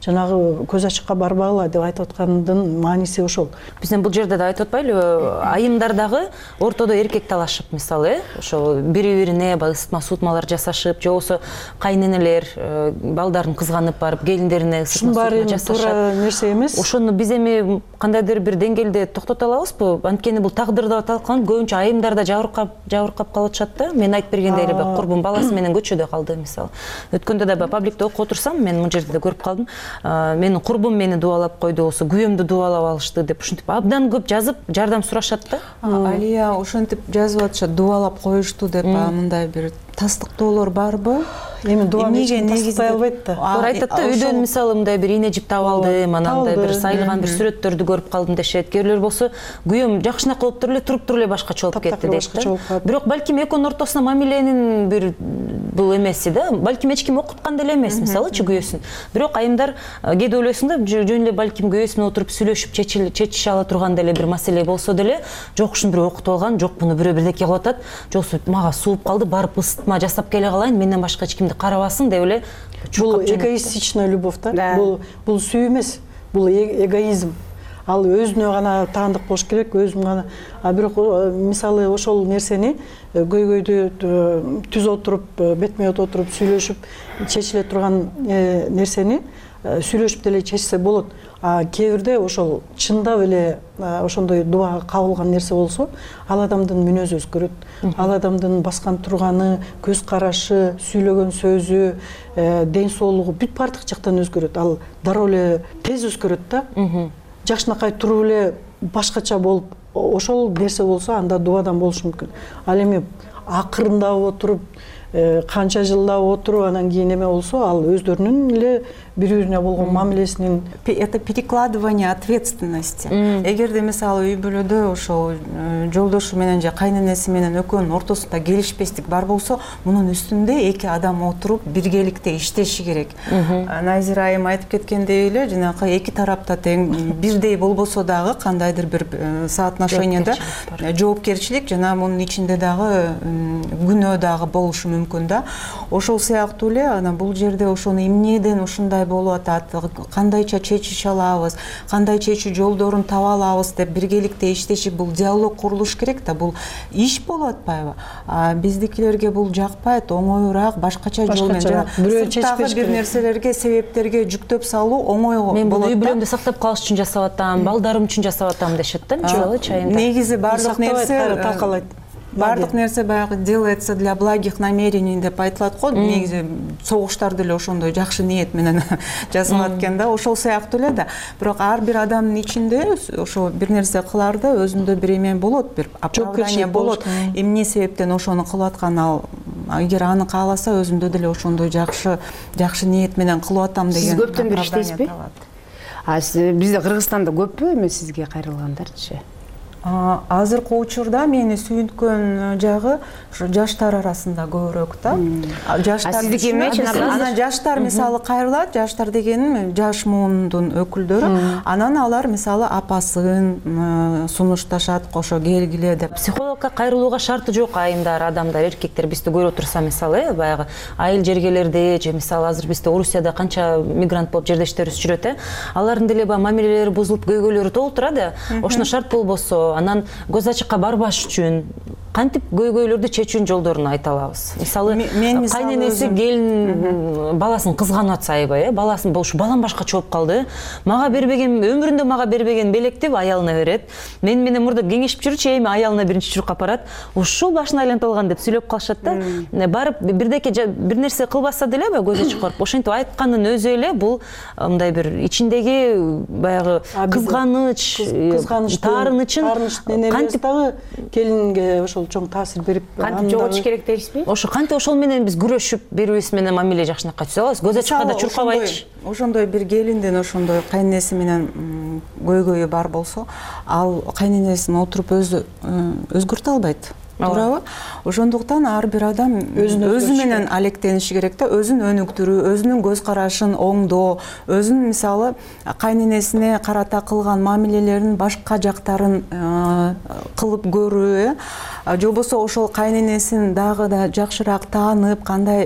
жанагы көз ачыкка барбагыла деп айтып аткандын мааниси ошол. Бизден бул жерде да айтып атпайлыбы, айымдардагы ортодо эркек талашып, мисалы, э, ошол бири-бирине баягы ысытма суутмалар жасашып, же болбосо кайненелер балдарын кызганып барып, келиндерине ысытма суутма жасашат. Туура нерсе эмес. Ошону биз эми кандайдыр бир деңгээлде токтото алабызбы? Анткени бул тагдырда талкаланып, көбүнчө айымдар да жабыркап, жабыркап калып атышат да. Мен айтып бергендей эле курбум баласы менен көчөдө калды, мисалы. Өткөндө да пабликте окуп отурсам, мен мына жерде да көрүп калдым. Менин курбум мени дубалап койду, болсо күйөөмдү дубалап алышты деп ушинтип абдан көп жазып, жардам сурашат да. Алия ошентип жазып атышат, дубалап коюшту деп, мындай бир тастыктоолор барбы? Эми дубаны тастыктай албайт да. Туура айтат да, үйдөн мисалы мындай бир ийне жип таап алдым, анан мындай бир сайылган бир сүрөттөрдү көрүп калдым дешет. Кээрлер болсо күйөөм жакшынакай болуп туруп эле туруп туруп эле башкача болуп кетти дейт да. Бирок балким экөөнүн ортосуна мамиленин бир бул эмеси да, балким эч ким окуткан деле эмес, мисалычы күйөөсүн. Бирок айымдар кээде ойлойсуң да, жөн эле балким күйөөсү менен отуруп сүйлөшүп чечише ала турган деле бир маселе болсо деле, жок ушуну бирөө окутуп алган, жок буну бирөө бирдеке кылып атат, жоксу мага сууп калды, барып ысытма жасап келе калайын, менден башка эч кимди карабасын деп эле. Бул эгоистичная любовь да. Бул бул сүйүү эмес, бул эгоизм. Ал өзүнө гана таандык болуш керек, өзүм гана. А бирок мисалы ошол нерсени көйгөйдү түз отуруп, бетме отуруп сүйлөшүп чечиле турган нерсени сүйлөшүп деле чечсе болот. А кээ бирде ошол чындап эле ошондой дубага кабылган нерсе болсо, ал адамдын мүнөзү өзгөрөт. Ал адамдын баскан турганы, көз карашы, сүйлөгөн сөзү, ден соолугу бүт баардык жактан өзгөрөт. Ал дароо эле тез өзгөрөт да. Жакшынакай туруп эле башкача болуп, ошол нерсе болсо анда дубадан болушу мүмкүн. Ал эми акырындап отуруп, канча жылдап отуруп, анан кийин эме болсо, ал өздөрүнүн эле бири-бирине болгон мамилесинин, это перекладывание ответственности. Эгерде мисалы үй бүлөдө ошол жолдошу менен же кайненеси менен экөөнүн ортосунда келишпестик бар болсо, мунун үстүндө эки адам отуруп биргеликте иштеши керек. Назира айым айтып кеткендей эле, жанагы эки тарапта тең бирдей болбосо дагы кандайдыр бир соотношениеде жоопкерчилик жана мунун ичинде дагы күнөө дагы болушу мүмкүн да. Ошол сыяктуу эле анан бул жерде ошону эмнеден ушундай болуп атат, кандайча чечише алабыз, кандай чечүү жолдорун таба алабыз деп биргеликте иштешип, бул диалог курулуш керек да, бул иш болуп атпайбы? Биздикилерге бул жакпайт, оңоюраак башкача жол менен сырттагы бир нерселерге, себептерге жүктөп салуу оңой болот. Мен бул үй бүлөмдү сактап калыш үчүн жасап атам, балдарым үчүн жасап атам дешет да, мисалы чайында. Негизи бардык нерсе талкалайт. Бардык нерсе баягы делается для благих намерений деп айтылат го. Негизи согуштар деле ошондой жакшы ниет менен жасалат экен да. Ошол сыяктуу эле да. Бирок ар бир адамдын ичинде ошо бир нерсе кыларда өзүндө бир эме болот, бир оправдание болот. Эмне себептен ошону кылып аткан, ал эгер аны кааласа өзүндө деле ошондой жакшы жакшы ниет менен кылып атам деген. Сиз көптөн бери иштейсизби? А бизде Кыргызстанда көппү эме сизге кайрылгандарчы? Азыркы учурда мени сүйүнткөн жагы ошо жаштар арасында көбүрөөк да. Жаштар эмнечи? Анан жаштар мисалы кайрылат, жаштар дегеним жаш муундун өкүлдөрү. Анан алар мисалы апасын сунушташат, кошо келгиле деп. Психологко кайрылууга шарты жок айымдар, адамдар, эркектер бизди көрүп турса, мисалы, баягы айыл жергелерде же мисалы азыр бизде Орусияда канча мигрант болуп жердештерибиз жүрөт, э? Алардын деле баягы мамилелери бузулуп, көйгөйлөрү толуп турат, ошоно шарт болбосо, анан көз ачыкка барбаш үчүн кантип көйгөйлөрдү чечүүнүн жолдорун айта алабыз? Мисалы, кайненеси келин баласын кызганып атса, аябай, э, баласын болушу, балам башкача болуп калды, мага бербеген, өмүрүндө мага бербеген белекти аялына берет. Мен менен мурда кеңешип жүрчү, эми аялына биринчи чурукка апарат. Ушул башын айлантып алган деп сүйлөп калышат да. Барып бирдеке бир нерсе кылбаса деле, көз ачык барып, ошентип айткандын өзү эле бул мындай бир ичиндеги баягы кызганыч, таарынычын кантип дагы келинге ошол чоң таасир берип, кантип жоготуш керек дейсизби? Ошо кантип ошол менен биз күрөшүп, бири-бирибиз менен мамиле жакшынакай түзө алабыз? Көз ачыкка да чуркабайчы. Ошондой бир келиндин ошондой кайненеси менен көйгөйү бар болсо, ал кайненесин отуруп өзү өзгөртө албайт. туурабы? Ошондуктан ар бир адам өзү менен алектениши керек да, өзүн өнүктүрүү, өзүнүн көз карашын оңдоо, өзүнүн мисалы кайненесине карата кылган мамилелерин башка жактарын кылып көрүү, же болбосо ошол кайненесин дагы да жакшыраак таанып, кандай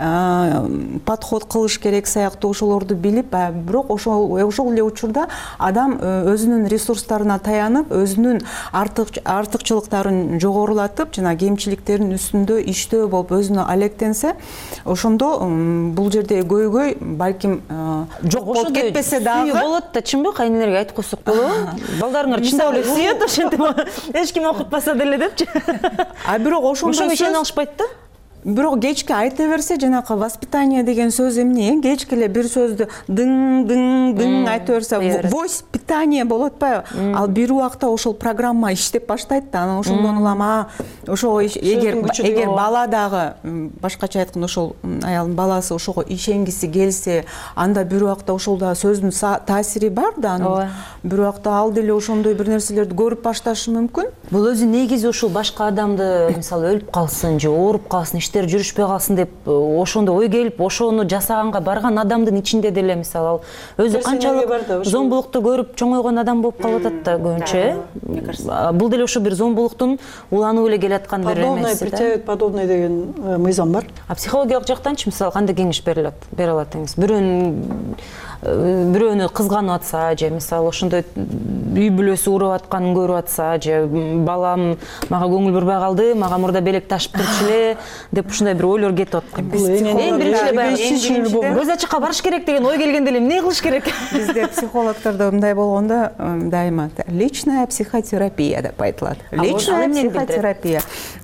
подход кылыш керек сыяктуу ошолорду билип, бирок ошол ошол эле учурда адам өзүнүн ресурстарына таянып, өзүнүн артыкчылыктарын жогорулатып, жана кемчиликтердин үстүндө иштөө болуп өзүнө алектенсе, ошондо бул жерде көйгөй балким жок болуп кетпесе дагы болот да, чынбы? Кайнелерге айтып койсок болобу? Балдарыңар чындап эле сүйөт, ошентип эч ким окутпаса деле депчи. А бирок ошондой ошого ишене алышпайт да. Бирок кечке айта берсе, жанакы воспитание деген сөз эмне? Кечке эле бир сөздү дың дың дың айта берсе, воспитание болот атпайбы? Ал бир убакта ошол программа иштеп баштайт да, анан ошондон улам ошого эгер эгер бала дагы башкача айтканда ошол аялдын баласы ошого ишенгиси келсе, анда бир убакта ошол да сөздүн таасири бар да, анын бир убакта ал деле ошондой бир нерселерди көрүп башташы мүмкүн. Бул өзү негизи ушул башка адамды мисалы өлүп калсын же ооруп калсын, жүрүшпөй калсын деп ошондо ой келип, ошону жасаганга барган адамдын ичинде деле мисалы ал өзү канчалык зомбулукту көрүп чоңойгон адам болуп калып атат да көбүнчө. Бул деле ошо бир зомбулуктун уланып эле келаткан бир эмеси да. Притягивать подобное деген мыйзам бар. А психологиялык жактанчы мисалы кандай кеңеш бере алат, бере алатыңыз? Бирөөнүн бирөөнү кызганып атса, же мисалы ошондой үй бүлөсү уруп атканын көрүп атса, же балам мага көңүл бурбай калды, мага мурда белек ташып турчу эле деп ушундай бир ойлор кетип аткан. Эң биринчи баягы көз ачыкка барыш керек деген ой келгенде эле эмне кылыш керек? Бизде психологдордо мындай болгондо дайыма личная психотерапия деп айтылат. Личная психотерапия.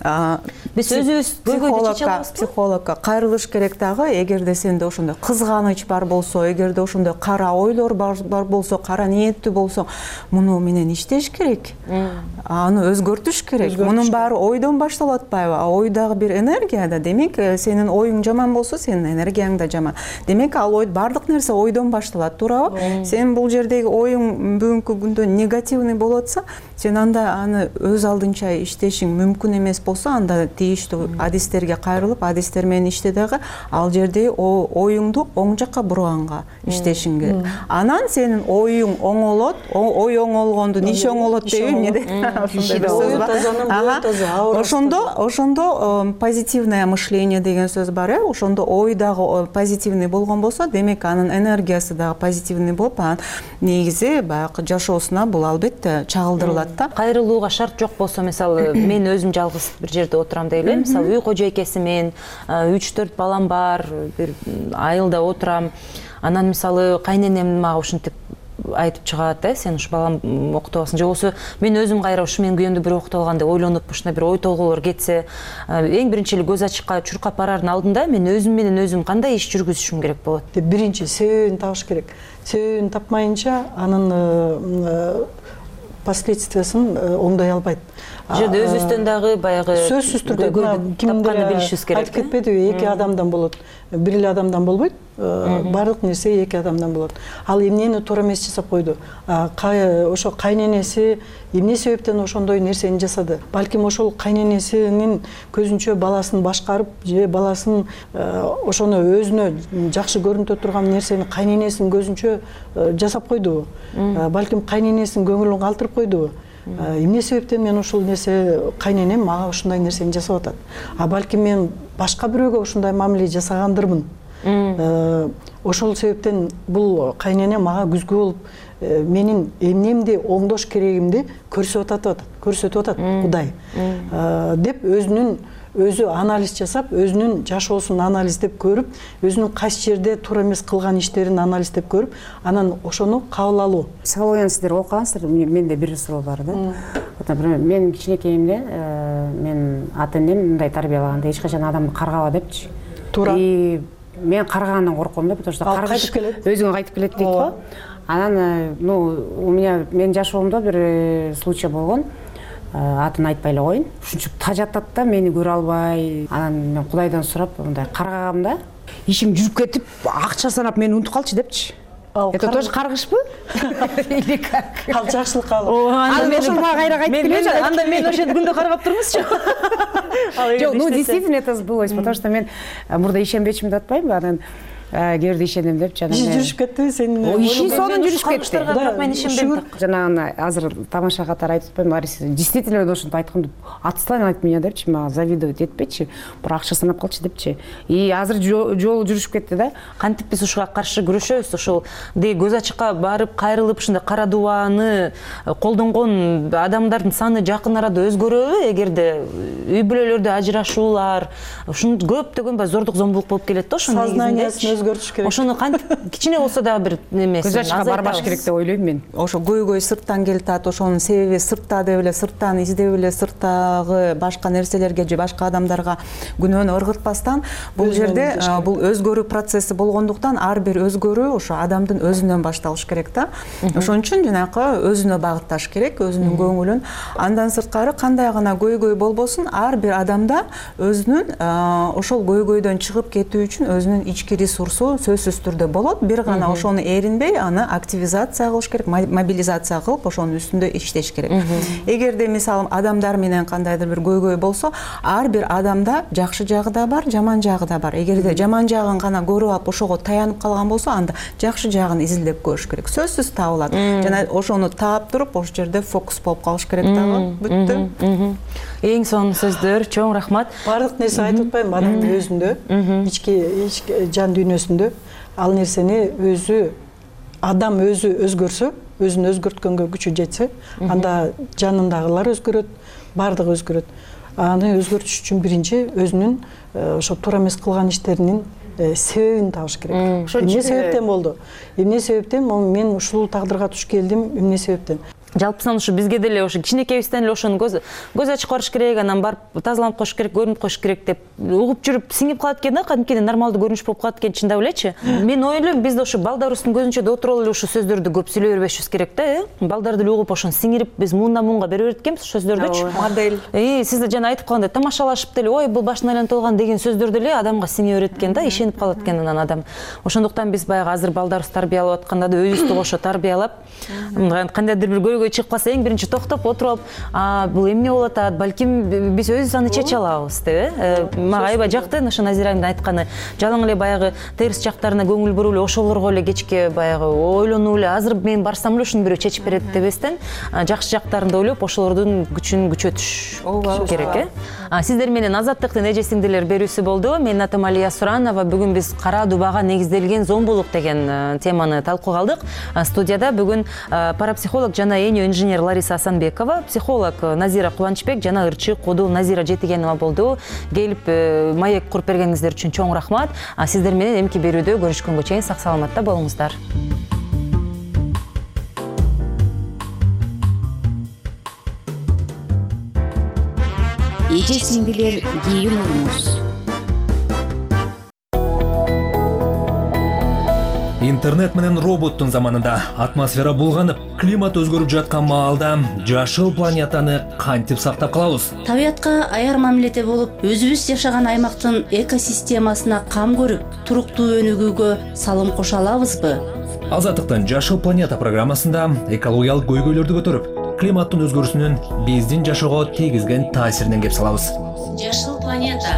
Биз өзүбүз көйгөйдү чече алабыз. Психологко кайрылыш керек дагы, эгерде сенде ошондой кызганыч бар болсо, эгерде ошондой кара ойлор бар болсо, кара ниеттүү болсо, муну менен иштеш керек. Аны өзгөртүш керек. Мунун баары ойдон башталат атпайбы? А ой дагы бир энергия да. Демек, сенин оюң жаман болсо, сенин энергияң да жаман. Демек, ал ой бардык нерсе ойдон башталат, туурабы? Сен бул жердеги оюң бүгүнкү күндө негативный болуп атса, сен анда аны өз алдынча иштешиң мүмкүн эмес болсо, анда тийиштүү адистерге кайрылып, адистер менен иште дагы ал жерде оюңду оң жакка бурганга иштешиң керек. Анан сенин оюң оңолот, ой оңолгондун иш оңолот деп эмне? Ошондо, ошондо позитивное мышление деген сөз бар, э? Ошондо ой дагы позитивный болгон болсо, демек анын энергиясы дагы позитивный болуп, анан негизи баягы жашоосуна бул албетте чагылдырылат да. Кайрылууга шарт жок болсо, мисалы мен өзүм жалгыз бир жерде отурам дейле, мисалы үй кожойкеси менен үч төрт балам бар, бир айылда отурам. Анан мисалы кайненем мага ушинтип айтып чыгат, э, сен ушу балам окутуп алсың, же болбосо мен өзүм кайра ушу менин күйөөмдү бир окутуп алган деп ойлонуп, ушундай бир ой толгоолор кетсе, эң биринчи эле көз ачыкка чуркап барардын алдында мен өзүм менен өзүм кандай иш жүргүзүшүм керек болот? Биринчи себебин табыш керек. Себебин тапмайынча анын последствиясын оңдой албайт. Жерде өзүбүздөн дагы баягы сөзсүз түрдө кимдер билишибиз керек. Айтып кетпедиби, эки адамдан болот. Бир эле адамдан болбойт. Бардык нерсе эки адамдан болот. Ал эмнени туура эмес жасап койду? Ошо кайненеси эмне себептен ошондой нерсени жасады? Балким ошол кайненесинин көзүнчө баласын башкарып, же баласын ошону өзүнө жакшы көрүнүп турган нерсени кайненесинин көзүнчө жасап койдубу? Балким кайненесинин көңүлүн калтырып койдубу? Эмне себептен мен ушул нерсе кайненем мага ушундай нерсени жасап атат? А балким мен башка бирөөгө ушундай мамиле жасагандырмын. Ошол себептен бул кайнене мага күзгү болуп, менин эмнемди оңдош керегимди көрсөтүп атат, көрсөтүп атат Кудай. Деп өзүнүн өзү анализ жасап, өзүнүн жашоосун анализдеп көрүп, өзүнүн кайсы жерде туура эмес кылган иштерин анализдеп көрүп, анан ошону кабыл алуу. Психологияны сиздер окугансыздар, менде бир суроо бар да. Например, мен кичинекейимде мен ата энем мындай тарбиялаганда эч качан адамды каргава депчи. Туура. И мен каргагандан корком да, потому что кайтып келет. Өзүңө кайтып келет дейт го. Анан, ну, у меня мен жашоомдо бир случай болгон. Атын айтпай эле коеюн. Ушунчалык тажатат да, мени көрө албай. Анан мен Кудайдан сурап, мындай каргагам да. Ишим жүрүп кетип, акча санап мени унутуп калчы депчи. Это тоже каргышпы или как? Ал жакшылыкка алып. Аны мен ошону кайра кайтып келе анда мен ошентип күндө каргап турмузчу. Жок, ну действительно это сбылось, потому что мен мурда ишенбечимди атпаймынбы, анан кээ бирде ишенем деп жана жүрүшүп кетти сен. Иши сонун жүрүшүп кетти. Бирок мен ишенбейм. Жанагы азыр тамаша катары айтып атпаймынбы, Лариса, действительно мен ошентип айткам, отстань от меня депчи, мага завидовать этпечи, бир акча санап калчы депчи. И азыр жолу жүрүшүп кетти да. Кантип биз ушуга каршы күрөшөбүз? Ошол деги көз ачыкка барып кайрылып ушундай кара дубаны колдонгон адамдардын саны жакын арада өзгөрөбү? Эгерде үй бүлөлөрдө ажырашуулар, ушун көптөгөн зордук зомбулук болуп келет да, ошонун сознаниясын өзгөртүш керек. Ошону кантип кичине болсо дагы бир немесин көз ачыкка барбаш керек деп ойлойм мен. Ошо көйгөй сырттан келатат, ошонун себеби сыртта деп эле, сырттан издеп эле, сырттагы башка нерселерге же башка адамдарга күнөөнү ыргытпастан, бул жерде бул өзгөрүү процесси болгондуктан ар бир өзгөрүү ошо адамдын өзүнөн башталыш керек да. Ошон үчүн жанакы өзүнө багытташ керек, өзүнүн көңүлүн. Андан сырткары кандай гана көйгөй болбосун, ар бир адамда өзүнүн ошол көйгөйдөн чыгып кетүү үчүн өзүнүн ички ресурсу сөзсүз түрдө болот. Бир гана ошону эринбей, аны активизация кылыш керек, мобилизация кылып, ошонун үстүндө иштеш керек. Эгерде мисалы адамдар менен кандайдыр бир көйгөй болсо, ар бир адамда жакшы жагы да бар, жаман жагы да бар. Эгерде жаман жагын гана көрүп алып, ошого таянып калган болсо, анда жакшы жагын изилдеп көрүш керек. Сөзсүз табылат. Жана ошону таап туруп, ошол жерде фокус болуп калыш керек дагы. Бүттү. Эң сонун сөздөр, чоң рахмат. Бардык нерсе айтып атпаймынбы, адамдын өзүндө, ички жан дүйнөсүндө ал нерсени өзү адам өзү өзгөрсө, өзүн өзгөрткөнгө күчү жетсе, анда жанындагылар өзгөрөт, бардыгы өзгөрөт. Аны өзгөртүш үчүн биринчи өзүнүн ошо туура эмес кылган иштеринин себебин табыш керек. Эмне себептен болду? Эмне себептен мен ушул тагдырга туш келдим, эмне себептен? Жалпысынан ушу бизге деле ошо кичинекейибизден эле ошону көз көз ачып караш керек, анан барып тазаланып коюш керек, көрүнүп коюш керек деп угуп жүрүп сиңип калат экен да, кадимкиден нормалдуу көрүнүш болуп калат экен, чындап элечи. Мен ойлойм, биз да ошо балдарыбыздын көзүнчө да отуруп эле ушул сөздөрдү көп сүйлөй бербешибиз керек да, э? Балдар деле угуп ошону сиңирип, биз муундан муунга бере берет экенбиз ошол сөздөрдүчү. Модель. Э, сиз да жана айтып калгандай, тамашалашып деле, ой, бул башына айланып алган деген сөздөр деле адамга сиңе берет экен да, ишенип калат экен анан адам. Ошондуктан биз баягы азыр балдарыбызды тарбиялап атканда да өзүбүздү кошо тарбиялап, кандайдыр бир көйгөй чыгып калса эң биринчи токтоп отуруп, а бул эмне болуп атат, балким биз өзүбүз аны чече алабыз деп, э? Мага аябай жакты ошо Назиранын айтканы. Жалаң эле баягы терс жактарына көңүл буруп эле, ошолорго эле кечке баягы ойлонуп эле, азыр мен барсам эле ушуну бирөө чечип берет дебестен, жакшы жактарын да ойлоп, ошолордун күчүн күчөтүш керек, э? Сиздер менен Азаттыктын эже сиңдилер берүүсү болду. Менин атым Алия Суранова. Бүгүн биз кара дубага негизделген зомбулук деген теманы талкууга алдык. Студияда бүгүн парапсихолог жана энио инженер Лариса Асанбекова, психолог Назира Кубанычбек жана ырчы коду Назира Жетигенова болду. Келип маек куруп бергениңиздер үчүн чоң рахмат. Сиздер менен эмки берүүдө көрүшкөнгө чейин сак саламатта болуңуздар. Эже сиңдилер кийим уруңуз. Интернет менен роботтун заманында атмосфера булганып, климат өзгөрүп жаткан маалда жашыл планетаны кантип сактап калабыз? Табиятка аяр мамиледе болуп, өзүбүз жашаган аймактын экосистемасына кам көрүп, туруктуу өнүгүүгө салым кошо алабызбы? Азаттыктын Жашыл планета программасында экологиялык көйгөйлөрдү көтөрүп, климаттын өзгөрүүсүнүн биздин жашоого тийгизген таасиринен кеп салабыз. Жашыл планета.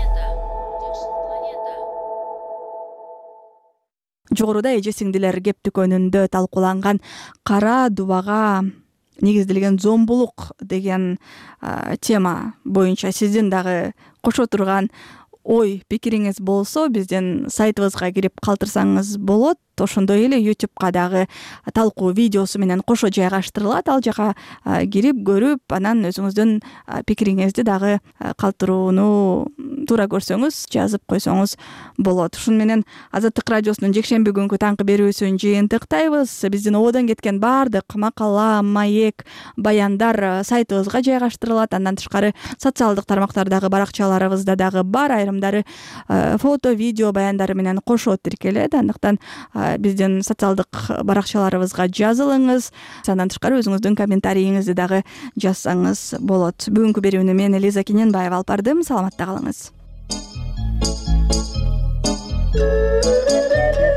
Жогоруда эже сиңдилер кеп дүкөнүндө талкууланган кара дубага негизделген зомбулук деген тема боюнча сиздин дагы кошо турган ой пикириңиз болсо биздин сайтыбызга кирип калтырсаңыз болот. Ошондой эле ютубка дагы талкуу видеосу менен кошо жайгаштырылат. Ал жака кирип көрүп, анан өзүңүздүн пикириңизди дагы калтырууну туура көрсөңүз, жазып койсоңуз болот. Ушун менен Азаттык радиосунун жекшемби күнгү таңкы берүүсүн жыйынтыктайбыз. Биздин ободон кеткен баардык макала, маек, баяндар сайтыбызга жайгаштырылат. Андан тышкары социалдык тармактардагы баракчаларыбызда дагы бар. Айрымдары фото, видео баяндары менен кошо тиркелет. Андыктан биздин социалдык баракчаларыбызга жазылыңыз. Андан тышкары өзүңүздүн комментарийиңизди дагы жазсаңыз болот. Бүгүнкү берүүнү мен Элиза Кененбаева алып бардым. Саламатта калыңыз.